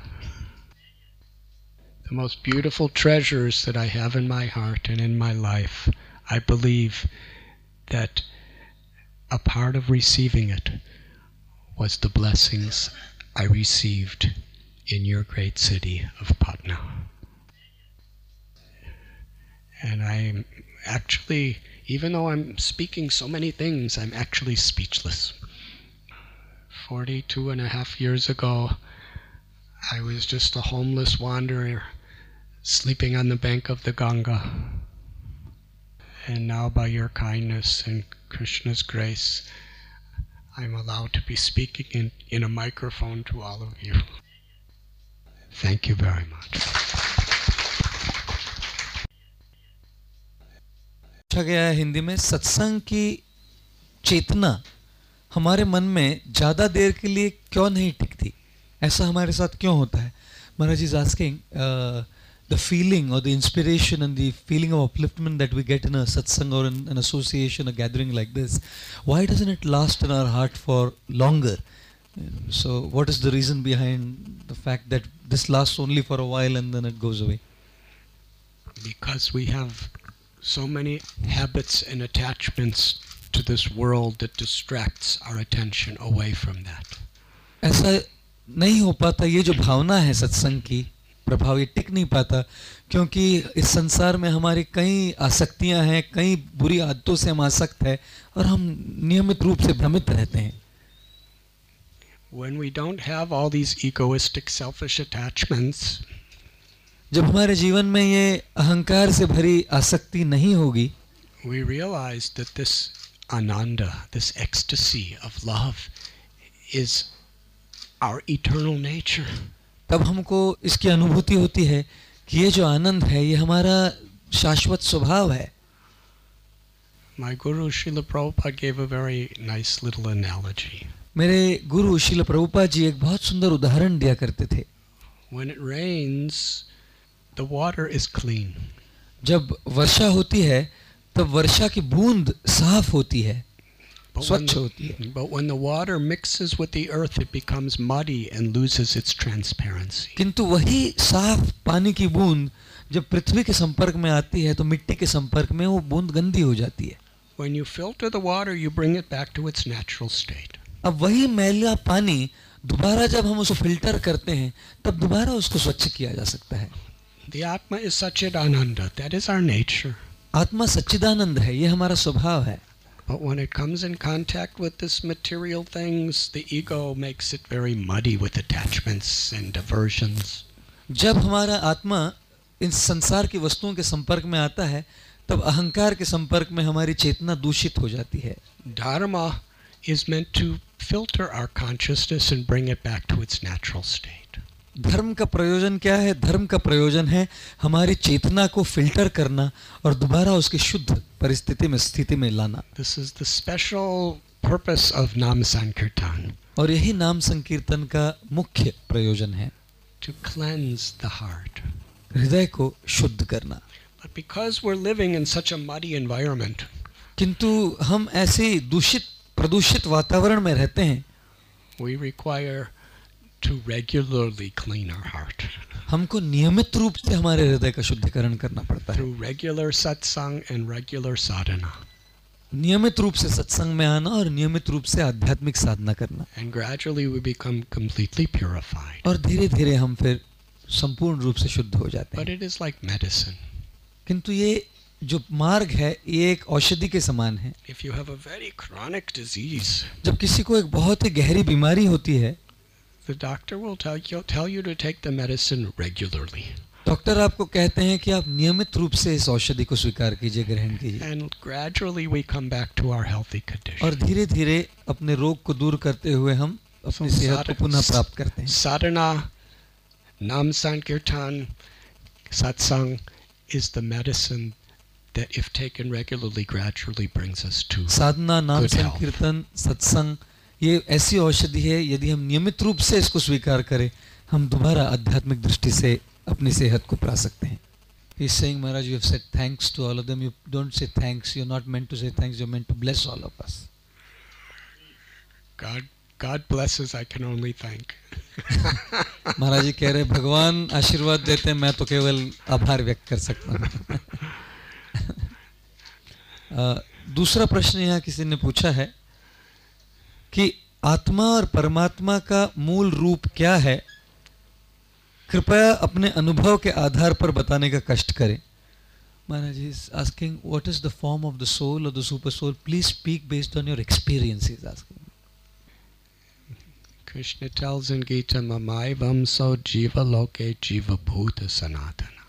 The most beautiful treasures that I have in my heart and in my life, I believe that a part of receiving it was the blessings I received in your great city of Patna. And I'm actually, even though I'm speaking so many things, I'm actually speechless. 42 and a half years ago, I was just a homeless wanderer sleeping on the bank of the Ganga. And now by your kindness and Krishna's grace, I'm allowed to be speaking in a microphone to all of you. Thank you very much. पूछा गया है हिंदी में, सत्संग की चेतना हमारे मन में ज़्यादा देर के लिए क्यों नहीं टिकती, ऐसा हमारे साथ क्यों होता है? Maharaj is asking the feeling or the inspiration and the feeling of upliftment that we get in a satsang or in an association, a gathering like this, why doesn't it last in our heart for longer? So what is the reason behind the fact that this lasts only for a while and then it goes away? Because we have so many habits and attachments to this world that distracts our attention away from that. ऐसा नहीं हो पाता, ये जो भावना है सत्संग की, प्रभाव ये टिक नहीं पाता, क्योंकि इस संसार में हमारी कई आसक्तियां हैं, कई बुरी आदतों से हम आसक्त हैं और हम नियमित रूप से भ्रमित रहते हैं। When we don't have all these egoistic, selfish attachments, जब हमारे जीवन में ये अहंकार से भरी आसक्ति नहीं होगी, we realize that this ananda, this ecstasy of love, is our eternal nature. तब हमको इसकी अनुभूति होती है कि ये जो आनंद है ये हमारा शाश्वत स्वभाव है। My Guru Srila Prabhupada gave a very nice little analogy. मेरे गुरु श्रील प्रभुपाद जी एक बहुत सुंदर उदाहरण दिया करते थे। When it rains, the water is clean. जब वर्षा होती है तब वर्षा की बूंद साफ होती है, But when, स्वच्छ होती है। but when the water mixes with the earth, it becomes muddy and loses its transparency. किंतु वही साफ पानी की बूंद जब पृथ्वी के संपर्क में आती है तो मिट्टी के संपर्क में वो बूंद गंदी हो जाती है। When you filter the water, you bring it back to its natural state. अब वही मैला पानी दोबारा जब हम उसको फिल्टर करते हैं तब दोबारा उसको स्वच्छ किया जा सकता है। The Atma is Satchidananda. That is our nature. आत्मा सच्चिदानंद है, ये हमारा स्वभाव है। But when it comes in contact with this material things, the ego makes it very muddy with attachments and aversions. जब हमारा आत्मा इन संसार की वस्तुओं के संपर्क में आता है तब अहंकार के संपर्क में हमारी चेतना दूषित हो जाती है। Dharma is meant to filter our consciousness and bring it back to its natural state. धर्म का प्रयोजन क्या है? धर्म का प्रयोजन है हमारी चेतना को फिल्टर करना और दोबारा उसकी शुद्ध परिस्थिति में स्थिति में लाना। This is the special purpose of Nam Sankirtan, और यही नाम संकीर्तन का मुख्य प्रयोजन है, to cleanse the heart. हृदय को शुद्ध करना। But because we're living in such a muddy environment, किंतु हम ऐसे दूषित प्रदूषित वातावरण में रहते हैं, we require to regularly clean our heart हमको नियमित रूप से हमारे हृदय का शुद्धिकरण करना पड़ता है। through regular satsang and regular sadhana. नियमित रूप से सत्संग में आना और नियमित रूप से आध्यात्मिक साधना करना, And gradually we become completely purified. और धीरे धीरे हम फिर संपूर्ण रूप से शुद्ध हो जाते But हैं। it is like medicine. किंतु ये जो मार्ग है ये एक औषधि के समान है। If you have a very chronic disease, जब किसी को एक बहुत ही गहरी बीमारी होती है, the doctor will tell you to take the medicine regularly. Doctor आपको कहते हैं कि आप नियमित रूप से इस औषधि को स्वीकार कीजिए, ग्रहण कीजिए, And gradually we come back to our healthy condition. और धीरे धीरे अपने रोग को दूर करते हुए हम अपनी So सेहत को पुनः प्राप्त करते हैं। Sadhana, Nam Sankirtan, Satsang is the medicine that if taken regularly gradually brings us to साधना, नाम good health. संकीर्तन, सत्संग ये ऐसी औषधि है, यदि हम नियमित रूप से इसको स्वीकार करें हम दोबारा आध्यात्मिक दृष्टि से अपनी सेहत को पा सकते हैं। He is saying, Maharaj, you have said thanks to all of them. You don't say thanks. You're not meant to say thanks. You're meant to bless all of us. God blesses, I can only thank. महाराज जी कह रहे भगवान आशीर्वाद देते हैं, मैं तो केवल आभार व्यक्त कर सकता हूँ। दूसरा प्रश्न यहाँ किसी ने पूछा है कि आत्मा और परमात्मा का मूल रूप क्या है, कृपया अपने अनुभव के आधार पर बताने का कष्ट करें। महाराज जी is asking what is the form of the soul or the super soul, please speak based on your experience, he is asking. Krishna tells in Gita, Mamaivam so jiva loke jiva bhuta sanatana.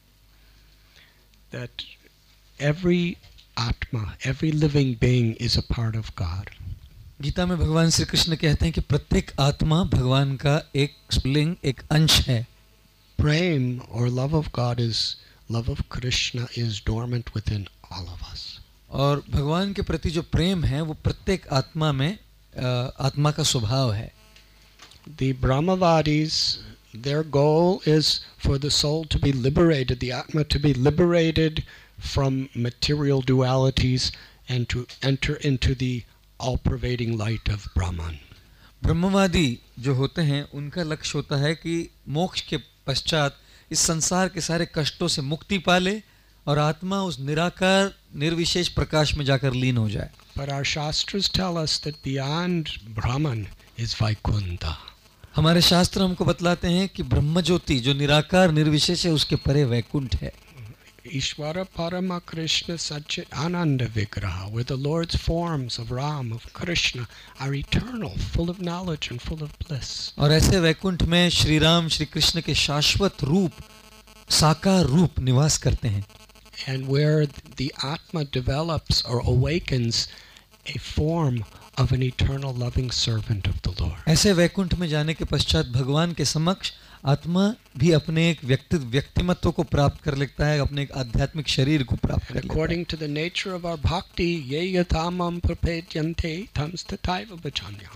That every atma, every living being is a part of God. Gita में भगवान श्री कृष्ण कहते हैं कि प्रत्येक आत्मा भगवान का एक स्प्लिंग, एक अंश है। Prem or love of God is, love of Krishna is dormant within all of us. और भगवान के प्रति जो प्रेम है वो प्रत्येक आत्मा में आत्मा का स्वभाव है। The Brahmavadis, their goal is for the soul to be liberated, the Atma to be liberated from material dualities and to enter into the all-pervading light of Brahman. ब्रह्मवादी जो होते हैं उनका लक्ष्य होता है कि मोक्ष के पश्चात इस संसार के सारे कष्टों से मुक्ति पाले और आत्मा उस निराकार निर्विशेष प्रकाश में जाकर लीन हो जाए। But our Shastras tell us that beyond Brahman is Vaikunta. हमारे शास्त्र हमको बतलाते हैं कि ब्रह्म ज्योति जो निराकार निर्विशेष है उसके परे वैकुंठ है. Ishvara Parama Krishna Satchit Ananda Vigraha, where the Lord's forms of Ram, of Krishna, are eternal, full of knowledge and full of bliss. और ऐसे वैकुंठ में श्री राम श्री कृष्ण के शाश्वत रूप साकार रूप निवास करते हैं. And where the Atma develops or awakens a form of an eternal loving servant of the Lord. ऐसे वैकुंठ में जाने के पश्चात भगवान के समक्ष आत्मा भी अपने एक व्यक्तिमत्व को प्राप्त कर लेता है, अपने एक आध्यात्मिक शरीर को प्राप्त कर लेता है. According to the nature of our bhakti, ye yatamam prapedyante tamstataiva bhajanyam.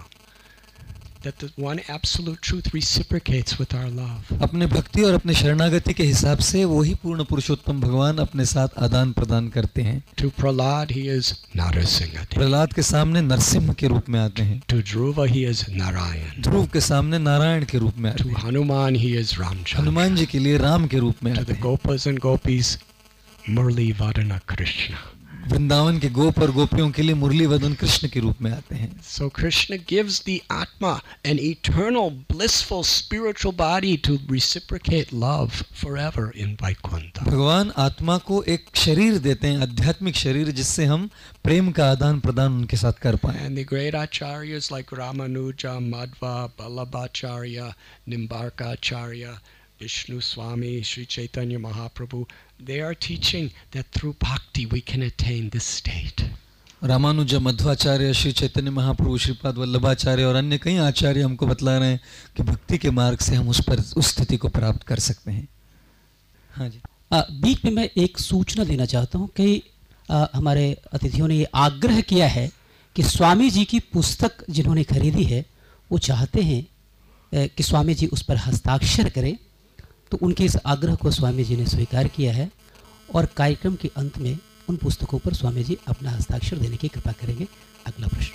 That the one absolute truth reciprocates with our love. अपने भक्ति और अपने शरणागति के हिसाब से वही पूर्ण पुरुषोत्तम भगवान अपने साथ आदान प्रदान करते हैं. To Prahlad he is Narasimha. Prahlad के सामने नरसिंह के रूप में आते हैं. To Dhruva he is Narayan. ध्रुव के सामने नारायण के रूप में आते To हैं. Hanuman he is Ramchandra. Hanuman ji के लिए राम के रूप में To आते the हैं. Gopas and Gopis, Murli Vadana Krishna. Vrindavan के गोप और गोपियों के लिए मुरली वदन कृष्ण के रूप में आते हैं. So Krishna gives the Atma an eternal, blissful, spiritual body to reciprocate love forever in Vaikuntha. भगवान आत्मा को एक शरीर देते हैं, आध्यात्मिक शरीर, जिससे हम प्रेम का आदान प्रदान उनके साथ कर पाएं. And the great acharyas like Ramanuja, Madhva, Ballabhacharya, Nimbarkacharya, Vishnu Swami, Sri Chaitanya Mahaprabhu, they are teaching that through bhakti we can attain this state. Ramanuj, Madhvacharya, Shri Chaitanya Mahaprabhu, Shripad Vallabhacharya और अन्य कई आचार्य हमको बतला रहे हैं कि भक्ति के मार्ग से हम उस स्थिति को प्राप्त कर सकते हैं. हाँ जी. बीच में मैं एक सूचना देना चाहता हूँ कि हमारे अतिथियों ने ये आग्रह किया है कि स्वामी जी की पुस्तक जिन्होंने खरीदी है वो चाहते हैं कि स्वामी जी उस पर हस्ताक्षर करें. तो उनके इस आग्रह को स्वामी जी ने स्वीकार किया है और कार्यक्रम के अंत में उन पुस्तकों पर स्वामी जी अपना हस्ताक्षर देने की कृपा करेंगे. अगला प्रश्न.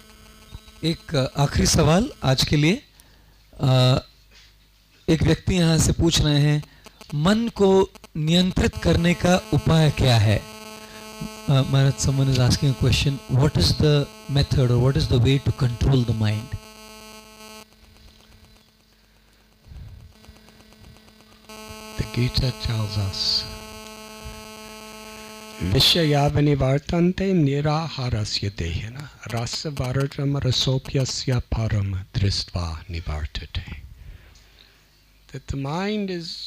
एक आखिरी सवाल आज के लिए. एक व्यक्ति यहाँ से पूछ रहे हैं, मन को नियंत्रित करने का उपाय क्या है? महाराज, someone is asking a question, what is the method or what is the way to control the mind? The Gita tells us, Vishayavani vartante niraharasya dehena rasa varadram rasopyasya param dristva nivartate. That the mind is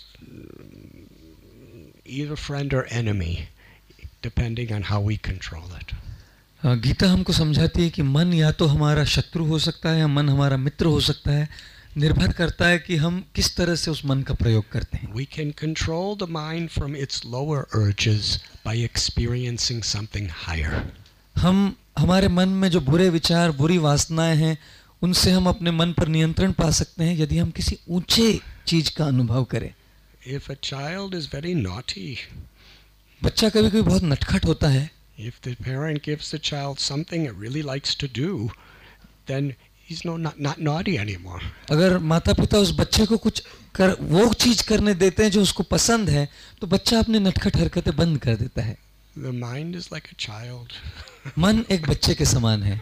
either friend or enemy, depending on how we control it. Gita हमको समझाती है कि मन या तो हमारा शत्रु हो सकता है या मन हमारा मित्र हो सकता है. निर्भर करता है कि हम किस तरह से उस मन का प्रयोग करते हैं. We can control the mind from its lower urges by experiencing something higher. हम हमारे मन में जो बुरे विचार, बुरी वासनाएं हैं, उनसे हम अपने मन पर नियंत्रण पा सकते हैं यदि हम किसी ऊंचे चीज का अनुभव करें. If a child is very naughty, बच्चा कभी कभी बहुत नटखट होता है. if the parent gives the child something it really likes to do, then he's not naughty anymore. अगर माता पिता उस बच्चे को वो चीज करने देते हैं जो उसको पसंद है, तो बच्चा अपने नटखट हरकतें बंद कर देता है. The mind is like a child. मन एक बच्चे के समान है.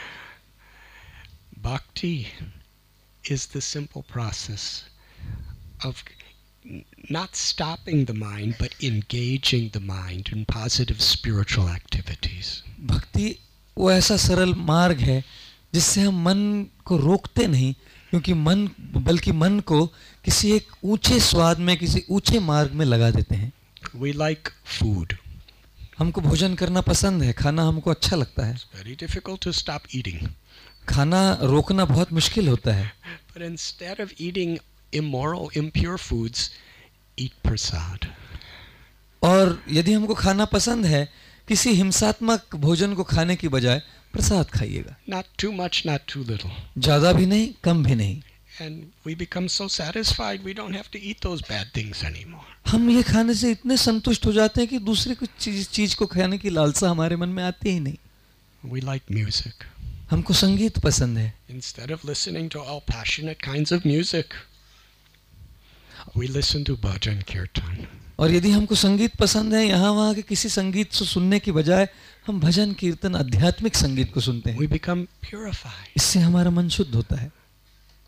Bhakti is the simple process of not stopping the mind but engaging the mind in positive spiritual activities. भक्ति वो ऐसा सरल मार्ग है जिससे हम मन को रोकते नहीं, बल्कि मन को किसी एक ऊंचे स्वाद में, किसी ऊंचे मार्ग में लगा देते हैं. We like food. हमको भोजन करना पसंद है, खाना हमको अच्छा लगता है. It's very difficult to stop eating. खाना रोकना बहुत मुश्किल होता है. But instead of eating immoral, impure foods, eat prasad. और यदि हमको खाना पसंद है, किसी हिंसात्मक भोजन को खाने की बजाय प्रसाद खाइएगा. Not too much, not too little. ज्यादा भी नहीं, कम भी नहीं. And we become so satisfied we don't have to eat those bad things anymore. हम ये खाने से इतने संतुष्ट हो जाते हैं कि दूसरे कुछ चीज को खाने की लालसा हमारे मन में आती ही नहीं. We like music. हमको संगीत पसंद है. Instead of listening to all passionate kinds of music, we listen to bhajan kirtan. और यदि हमको संगीत पसंद है, यहाँ वहाँ के किसी संगीत से सुनने की बजाय हम भजन कीर्तन आध्यात्मिक संगीत को सुनते हैं. We become purified. इससे हमारा मन शुद्ध होता है.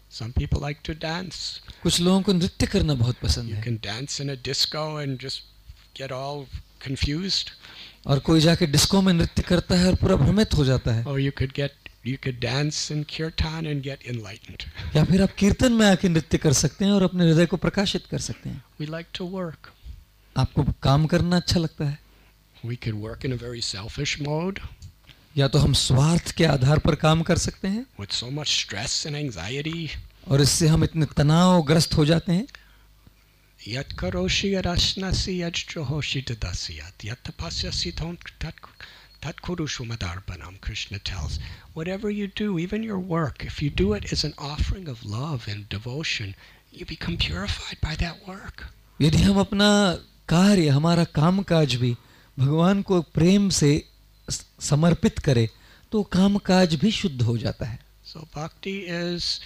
Some people like to dance. कुछ लोगों को नृत्य करना बहुत पसंद You है, can dance in a disco and just get all confused. और कोई जाके डिस्को में नृत्य करता है और पूरा भ्रमित हो जाता है, Or you could dance in kirtan and get enlightened. या फिर आप कीर्तन में आके नृत्य कर सकते हैं और अपने हृदय को प्रकाशित कर सकते हैं। We like to work. आपको काम करना अच्छा लगता है, We could work in a very selfish mode या तो हम स्वार्थ के आधार पर काम कर सकते हैं with so much stress and anxiety. और इससे हम इतने तनावग्रस्त हो जाते हैं। Yat karoshi arasnasi yajjohoshi tadasyat yat tapasyasi tat kurushu madarpanam. Krishna tells, whatever you do, even your work, if you do it as an offering of love and devotion, you become purified by that work. यदि हम अपना कार्य, हमारा काम काज भी भगवान को प्रेम से समर्पित करें तो काम काज भी शुद्ध हो जाता है। So bhakti is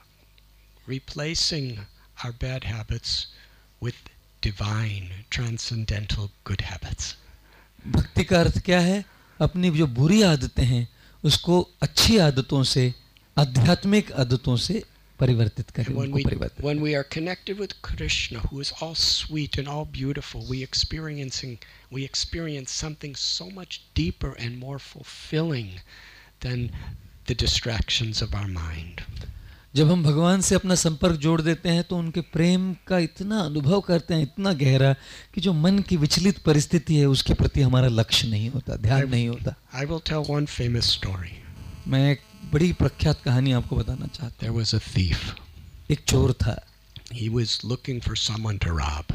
replacing our bad habits with divine, transcendental good habits. भक्ति का अर्थ क्या है? अपनी जो बुरी आदतें हैं उसको अच्छी आदतों से, आध्यात्मिक आदतों से परिवर्तित करें, And उनको परिवर्तित। when we are connected with Krishna, who is all sweet and all beautiful, we experience something so much deeper and more fulfilling than the distractions of our mind. जब हम भगवान से अपना संपर्क जोड़ देते हैं तो उनके प्रेम का इतना अनुभव करते हैं, इतना गहरा, कि जो मन की विचलित परिस्थिति है उसके प्रति हमारा लक्ष्य नहीं होता, ध्यान नहीं होता। I will tell one famous story. मैं एक बड़ी प्रख्यात कहानी आपको बताना चाहता There was a thief. हूँ। एक चोर था, He was looking for someone to rob.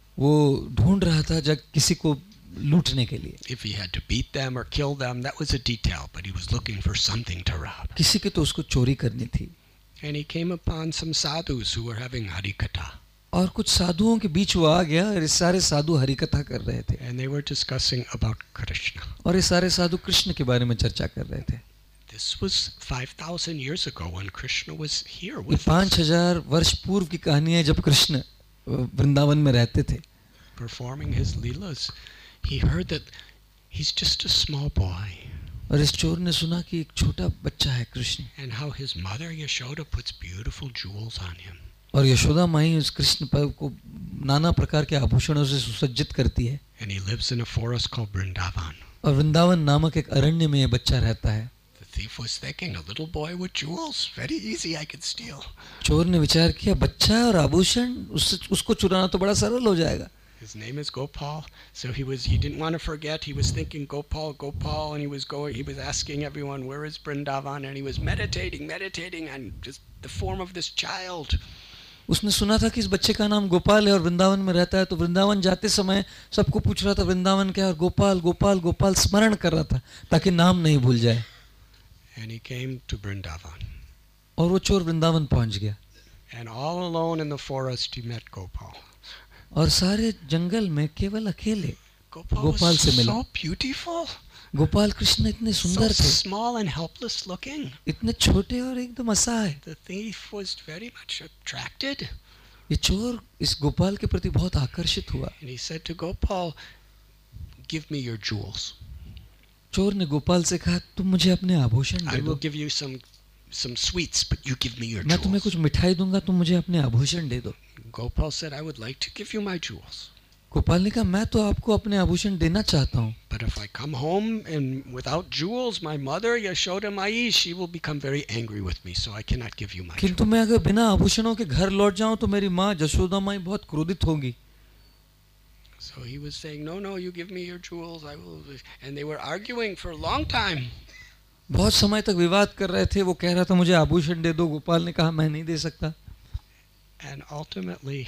वो ढूंढ रहा था जब किसी को लूटने के लिए। If he had to beat them or kill them, that was a detail, but he was looking for something to rob. किसी की तो उसको चोरी करनी थी। And he came upon some sadhus who were having harikatha. और कुछ साधुओं के बीच वो आ गया और ये सारे साधु हरिकथा कर रहे थे And they were discussing about Krishna. और ये सारे साधु कृष्ण के बारे में चर्चा कर रहे थे। This was 5,000 years ago when Krishna was here ये with us, 5000 वर्ष पूर्व की कहानी है जब कृष्ण वृंदावन में रहते थे। performing his leelas. He heard that he's just a small boy, और इस चोर ने सुना कि एक छोटा बच्चा है Krishna, and how his mother Yashoda puts beautiful jewels on him. और यशोदा माई उस कृष्ण पर को नाना प्रकार के आभूषणों से सुसज्जित करती है। And he lives in a forest called Vrindavan. और वृंदावन नामक एक अरण्य में ये बच्चा रहता है। The thief was thinking, a little boy with jewels, very easy, I could steal. चोर ने विचार किया, बच्चा है और आभूषण, उसको चुराना तो बड़ा सरल हो जाएगा। His name is Gopal, so he didn't want to forget. He was thinking Gopal, and he was asking everyone, where is Vrindavan? And he was meditating on just the form of this child. उसने सुना था कि इस बच्चे का नाम गोपाल है और वृंदावन में रहता है, तो वृंदावन जाते समय सबको पूछ रहा था वृंदावन क्या है, और गोपाल गोपाल गोपाल स्मरण कर रहा था ताकि नाम नहीं भूल जाए। And he came to Vrindavan. और वो चोर वृंदावन पहुंच गया And all alone in the forest he met Gopal. और सारे जंगल में केवल अकेले Gopal Gopal was से मिला। so beautiful, गोपाल कृष्ण इतने so सुंदर थे, small and helpless looking. इतने छोटे और एकदम असहाय। The thief was very much attracted. ये चोर इस गोपाल के प्रति बहुत आकर्षित हुआ। And he said to Gopal, give me your jewels. चोर ने गोपाल से कहा, तुम मुझे अपने आभूषण I दे will दो, give you some sweets, but you give me your मैं तुम्हें jewels. कुछ मिठाई दूंगा, तुम मुझे अपने आभूषण दे दो। Gopal said, I would like to give you my jewels. Gopal ने कहा, मैं तो आपको अपने आभूषण देना चाहता हूँ, But if I come home and without jewels, my mother, Yashoda Mai, she will become very angry with me, so I cannot give you my jewels. किंतु मैं अगर बिना आभूषणों के घर लौट जाऊं तो मेरी माँ जशोदा माई बहुत क्रोधित होगी। So he was saying, no, you give me your jewels, I will. And they were arguing for a long time. बहुत समय तक विवाद कर रहे थे। वो कह रहा था मुझे आभूषण दे दो, गोपाल ने कहा मैं नहीं दे सकता। And ultimately,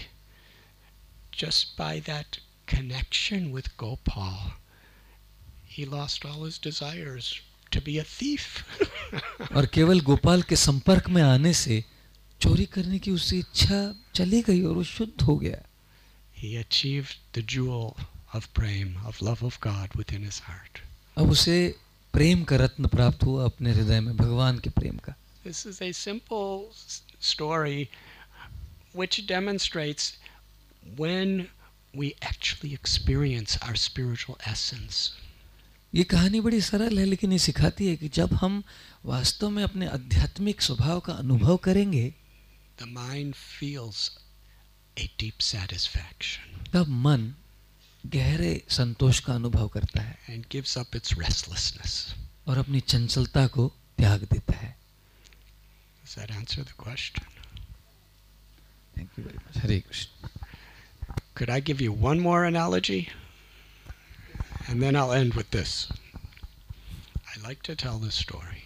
just by that connection with Gopal, he lost all his desires to be a thief. और केवल गोपाल के संपर्क में आने से चोरी करने की उसकी इच्छा चली गई और वो शुद्ध हो गया। He achieved the jewel of prem, of love of God within his heart. अब उसे प्रेम का रत्न प्राप्त हुआ अपने हृदय में, भगवान के प्रेम का। This is a simple story which demonstrates when we actually experience our spiritual essence. ये कहानी बड़ी सरल है लेकिन ये सिखाती है कि जब हम वास्तव में अपने आध्यात्मिक स्वभाव का अनुभव करेंगे, the mind feels a deep satisfaction तब मन गहरे संतोष का अनुभव करता है and gives up its restlessness. और अपनी चंचलता को त्याग देता है. Does that answer the question? Thank you very much. Hare Krishna. Could I give you one more analogy? And then I'll end with this. I like to tell this story.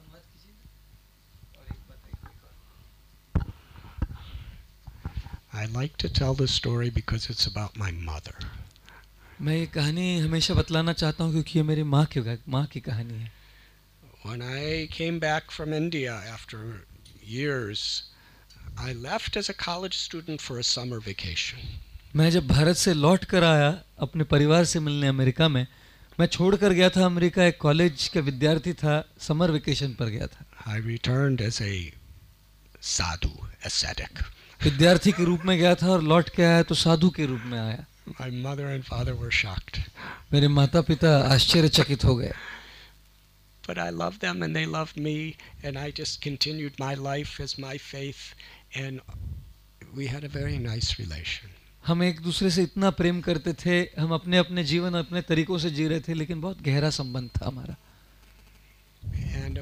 I like to tell this story because it's about my mother. मैं ये कहानी हमेशा बतलाना चाहता हूँ क्योंकि ये मेरी माँ की कहानी है. When I came back from India after years, I left as a college student for a summer vacation. मैं जब भारत से लौट कर आया अपने परिवार से मिलने अमेरिका में, मैं छोड़ कर गया था अमेरिका, एक कॉलेज का विद्यार्थी था, समर वेकेशन पर गया था. I returned as a sadhu, ascetic. विद्यार्थी के रूप में गया था और लौट के आया तो साधु के रूप में आया. My mother and father were shocked. मेरे माता पिता आश्चर्यचकित हो गए. But I loved them and they loved me, and I just continued my life as my faith, and we had a very nice relation. हम एक दूसरे से इतना प्रेम करते थे, हम अपने अपने जीवन अपने तरीकों से जी रहे थे, लेकिन बहुत गहरा संबंध था हमारा. And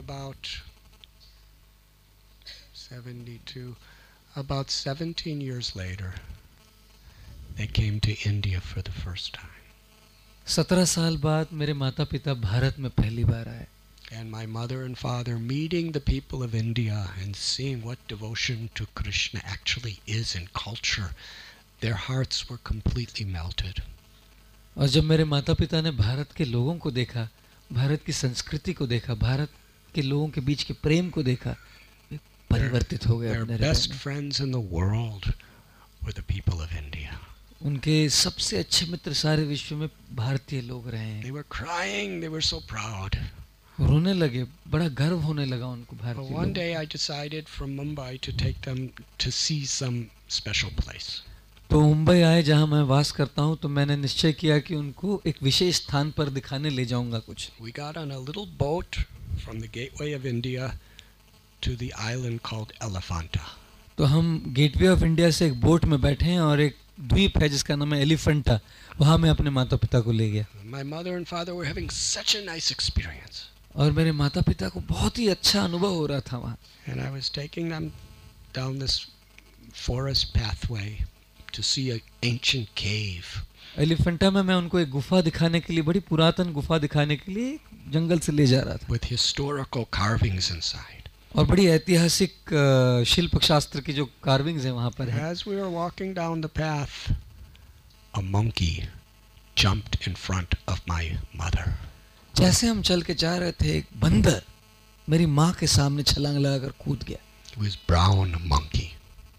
about 17 years later, they came to India for the first time. 17 साल बाद मेरे माता पिता भारत में पहली बार आए. And my mother and father meeting the people of India and seeing what devotion to Krishna actually is in culture, their hearts were completely melted. और जब मेरे माता पिता ने भारत के लोगों को देखा, भारत की संस्कृति को देखा, भारत के लोगों के बीच के प्रेम को देखा, वे परिवर्तित हो गए. Their best friends in the world were the people of India. उनके सबसे अच्छे मित्र सारे विश्व में भारतीय लोग रहे हैं. They were crying, they were so proud. रोने लगे, बड़ा गर्व होने लगा उनको But भारतीय one लोगों. day I decided from Mumbai to take them to see some special place. तो मुंबई आए जहाँ मैं वास करता हूँ, तो मैंने निश्चय किया कि उनको एक विशेष स्थान पर दिखाने ले जाऊंगा कुछ. We got on a little boat from the gateway of India to the island called Elephanta. तो हम गेटवे ऑफ इंडिया से एक बोट में बैठे हैं और एक द्वीप है जिसका नाम है एलिफेंटा, वहाँ मैं अपने माता पिता को ले गया. My mother and father were having such a nice experience. और मेरे माता पिता को बहुत ही अच्छा अनुभव हो रहा था वहाँ. And I was taking them down this forest pathway to see an ancient cave. Elephanta में मैं उनको एक गुफा दिखाने के लिए, बड़ी पुरातन गुफा दिखाने के लिए जंगल से ले जा रहा था. With historical carvings inside. और बड़ी ऐतिहासिक शिल्प शास्त्र की जो कार्विंग्स हैं वहाँ पर है. As we were walking down the path, a monkey jumped in front of my mother. जैसे हम चल के जा रहे थे, एक बंदर मेरी माँ के सामने छलांग लगाकर कूद गया. It was brown monkey,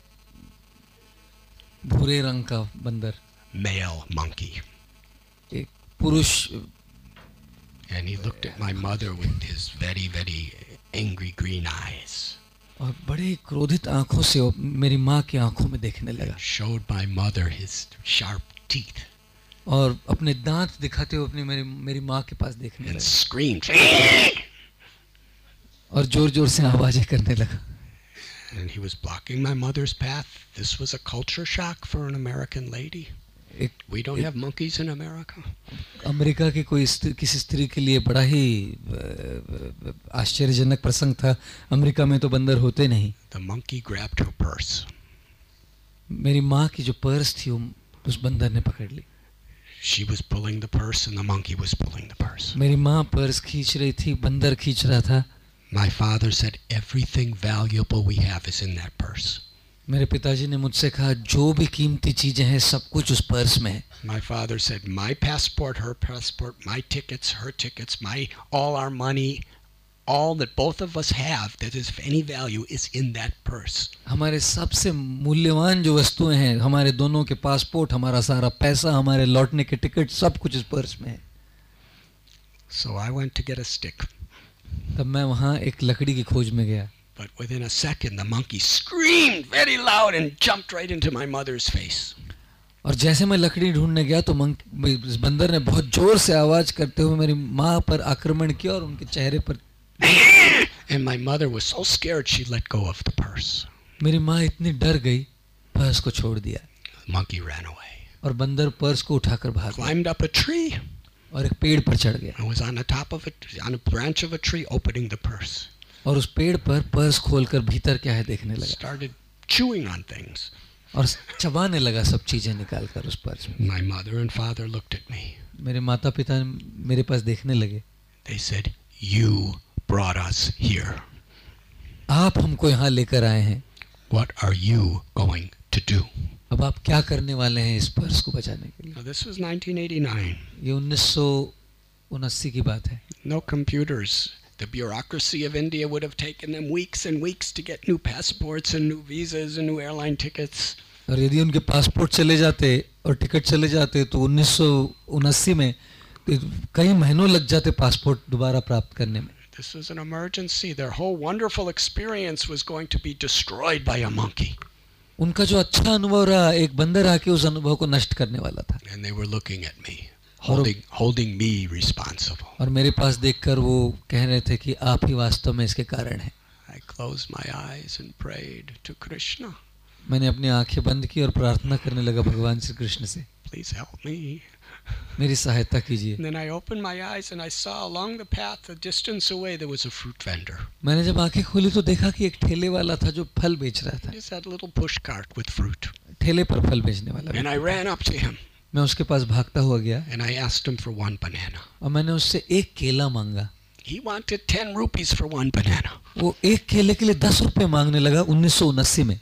भूरे रंग का बंदर, male monkey. एक पुरुष. And he looked at my mother with his very, very angry green eyes. और बड़े क्रोधित आंखों से वो मेरी माँ की आंखों में देखने लगा. And showed my mother his sharp teeth. और अपने दांत दिखाते हुए अपनी मेरी माँ के पास देखने And लगा. screamed. और जोर जोर से आवाजें करने लगा. And he was blocking my mother's path. This was a culture shock for an American lady. We don't have monkeys in America. America की किसी स्त्री के लिए बड़ा ही आश्चर्यजनक प्रसंग था. अमेरिका में तो बंदर होते नहीं. The monkey grabbed her purse. मेरी माँ की जो पर्स थी वो उस बंदर ने पकड़ ली. She was pulling the purse and the monkey was pulling the purse. मेरी माँ पर्स खींच रही थी, बंदर खींच रहा था. My father said everything valuable we have is in that purse. मेरे पिताजी ने मुझसे कहा जो भी कीमती चीजें हैं सब कुछ उस पर्स में है. My father said my passport, her passport, my tickets, her tickets, all our money, all that both of us have that is of any value is in that purse. हमारे सबसे मूल्यवान जो वस्तुएं हैं, हमारे दोनों के पासपोर्ट, हमारा सारा पैसा, हमारे लौटने के टिकट, सब कुछ इस पर्स में है. So I went to get a stick. तब मैं वहाँ एक लकड़ी की खोज में गया. But within a second the monkey screamed very loud and jumped right into my mother's face. और जैसे मैं लकड़ी ढूंढने गया तो इस बंदर ने बहुत जोर से आवाज करते हुए मेरी माँ पर आक्रमण किया और उनके चेहरे पर. And my mother was so scared she let go of the purse. मेरी माँ इतनी डर गई, पर्स को छोड़ दिया The monkey ran away. और बंदर पर्स को उठाकर भाग गया Climbed up a tree. और एक पेड़ पर चढ़ गया I was on the top of it, on a branch of a tree, opening the purse. और उस पेड़ पर पर्स खोलकर भीतर क्या है देखने लगा Started chewing on things. और चबाने लगा सब चीजें निकालकर उस पर्स में। My mother and father looked at me. मेरे माता पिता मेरे पास देखने लगे। They said, "You brought us here. आप हमको यहाँ लेकर आए हैं, What are you going to do?" अब आप क्या करने वाले हैं इस पर्स को बचाने के लिए। Now, this was 1989. ये 1979 की बात है। No computers. The bureaucracy of India would have taken them weeks and weeks to get new passports and new visas and new airline tickets. और यदि उनके पासपोर्ट चले जाते और टिकट चले जाते तो 1979 में कई महीनों लग जाते पासपोर्ट दोबारा प्राप्त करने में। This was an emergency. Their whole wonderful experience was going to be destroyed by a monkey. उनका जो अच्छा अनुभव रहा, एक बंदर आके उस अनुभव को नष्ट करने वाला था। And they were looking at me, holding me responsible. और मेरे पास देखकर वो कह रहे थे कि आप ही वास्तव में इसके कारण हैं। I closed my eyes and prayed to Krishna. मैंने अपनी आंखें बंद की और प्रार्थना करने लगा भगवान श्री कृष्ण से, Please help me. मेरी सहायता कीजिए। And then I opened my eyes and I saw along the path a distance away there was a fruit vendor. मैंने जब आंखें खोली तो देखा कि एक ठेले वाला था जो फल बेच रहा था। He just had a little push cart with fruit. ठेले पर फल बेचने वाला। And I ran up to him मैं उसके पास भागता हुआ गया and I asked him for one banana. और मैंने उससे एक केला मांगा। He wanted 10 rupees for one banana. वो एक केले के लिए 10 रुपए मांगने लगा 1979 में।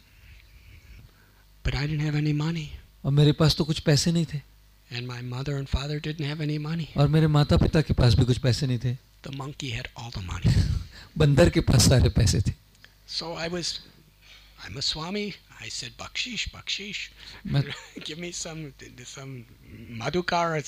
But I didn't have any money. और मेरे पास तो कुछ पैसे नहीं थे And my mother and father didn't have any money. और मेरे माता पिता के पास भी कुछ पैसे नहीं थे। The monkey had all the money. बंदर के पास सारे पैसे थे। So I'm a Swami. I said, "Bakshish, bakshish. मैं Give me some madhukar.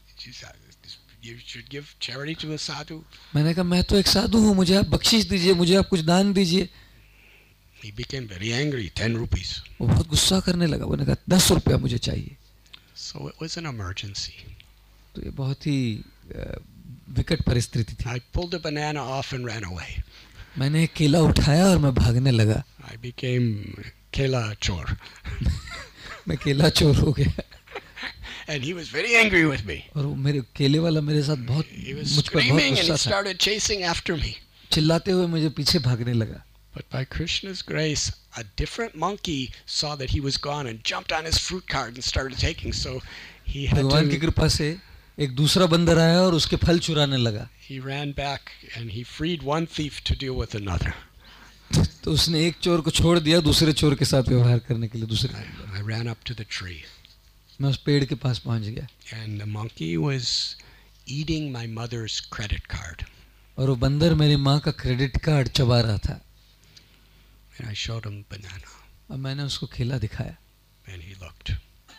You should give charity to a sadhu." मैंने कहा मैं तो एक साधु हूँ, मुझे आप बख्शिश दीजिए, मुझे आप कुछ दान दीजिए। He became very angry. 10 rupees. वो बहुत गुस्सा करने लगा। उन्होंने कहा 10 रुपया मुझे चाहिए। So it was an emergency. तो ये बहुत ही विकट परिस्थिति थी। I pulled a banana off and ran away. मैंने एक केला उठाया और मैं भागने लगा। I became Kela Chor. मैं केला चोर हो गया। And he was very angry with me. और वो मेरे केले वाला मेरे साथ बहुत He was मुझ पर बहुत screaming and he गुस्सा था। started chasing after me. चिल्लाते हुए मुझे पीछे भागने लगा। But by Krishna's grace, a different monkey saw that he was gone and jumped on his fruit cart and started taking. So he had भगवान की to. कृपा से एक दूसरा बंदर आया और उसके फल चुराने लगा। He ran back and he freed one thief to deal with another. तो उसने एक चोर को छोड़ दिया दूसरे चोर के साथ व्यवहार करने के लिए। दूसरे I ran up to the tree मैं उस पेड़ के पास पहुंच गया and the monkey was eating my mother's credit card. और वो बंदर मेरी माँ का क्रेडिट कार्ड चबा रहा था। And I showed him banana और मैंने उसको केला दिखाया and he looked.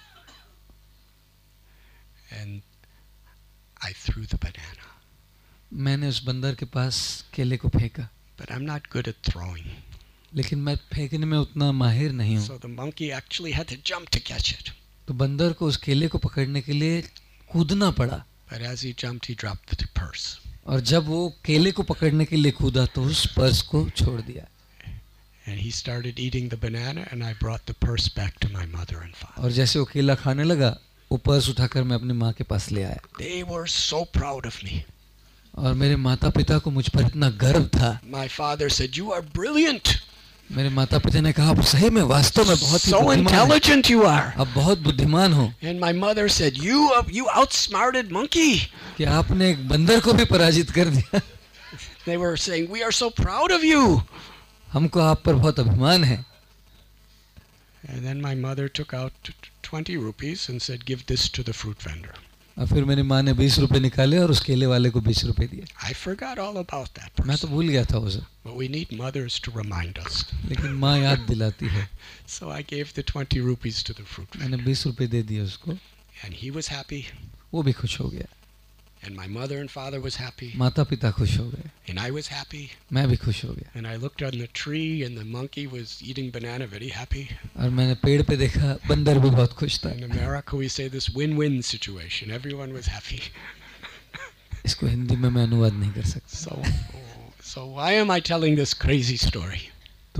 And I threw the banana. मैंने उस बंदर के पास केले को फेंका, But I'm not good at throwing. लेकिन मैं फेंकने में उतना माहिर नहीं हूँ। So the monkey actually had to jump to catch it. तो बंदर को उस केले को पकड़ने के लिए कूदना पड़ा। But as he jumped, he dropped the purse. और जब वो केले को पकड़ने के लिए कूदा तो उस पर्स को छोड़ दिया। And he started eating the banana and I brought the purse back to my mother and father. और जैसे वो केला खाने लगा वो पर्स उठाकर मैं अपनी माँ के पास ले आया। They were so proud of me. और मेरे माता पिता को मुझ पर इतना गर्व था। My father said, "You are brilliant. मेरे माता पिता ने कहा आप सही में वास्तव में बहुत ही So बुद्धिमान हैं। intelligent you are." आप बहुत बुद्धिमान हो And my mother said, "You outsmarted monkey." कि आपने एक बंदर को भी पराजित कर दिया। They were saying, "We are so proud of you." हमको आप पर बहुत अभिमान है। And then my mother took out 20 rupees and said, "Give this to the fruit vendor." और फिर मेरी माँ ने 20 रुपए निकाले और उस केले वाले को 20 रुपए दिए। I forgot all about that मैं तो person. भूल गया था उसे, But we need mothers to remind us. लेकिन माँ याद दिलाती है। So I gave the 20 rupees to the fruit vendor. मैंने 20 रुपए दे दिए उसको, And he was happy. वो भी खुश हो गया। And my mother and father was happy. माता पिता खुश हो गए, And I was happy. मैं भी खुश हो गया। And I looked on the tree and the monkey was eating banana very happy. और मैंने पेड़ पे देखा बंदर भी बहुत खुश था। In America we say this win-win situation. Everyone was happy. इसको हिंदी में मैं अनुवाद नहीं कर सकता। So why am I telling this crazy story? तो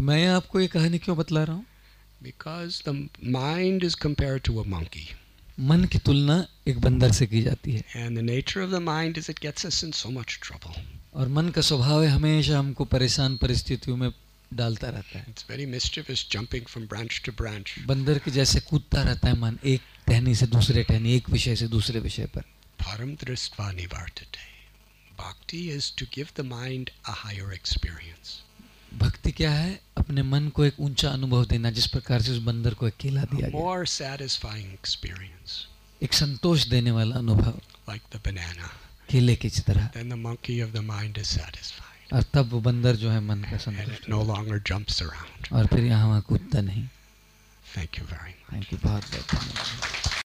तो मैं आपको ये कहानी क्यों बतला रहा हूँ? Because the mind is compared to a monkey. मन की तुलना एक बंदर से की जाती है, And the nature of the mind is it gets us in so much trouble. और मन का स्वभाव है हमेशा हमको परेशान परिस्थितियों में डालता रहता है. It's very mischievous, jumping from branch to branch. बंदर के जैसे कूदता रहता है मन, एक टहनी से दूसरे टहनी, एक विषय से दूसरे विषय पर. Param dristva nivartate. Bhakti is to give the mind a higher experience. भक्ति क्या है? अपने मन को एक ऊंचा अनुभव देना, जिस प्रकार से उस बंदर को एक केला दिया A गया, more satisfying experience, एक संतोष देने वाला अनुभव, like the banana. केले की तरह. Then the monkey of the mind is satisfied. और तब वो बंदर जो है मन का And संतुष्ट it no longer jumps around. और फिर यहाँ वहाँ कूदता नहीं. Thank you very much. Thank you, बहुत बहुत धन्यवाद.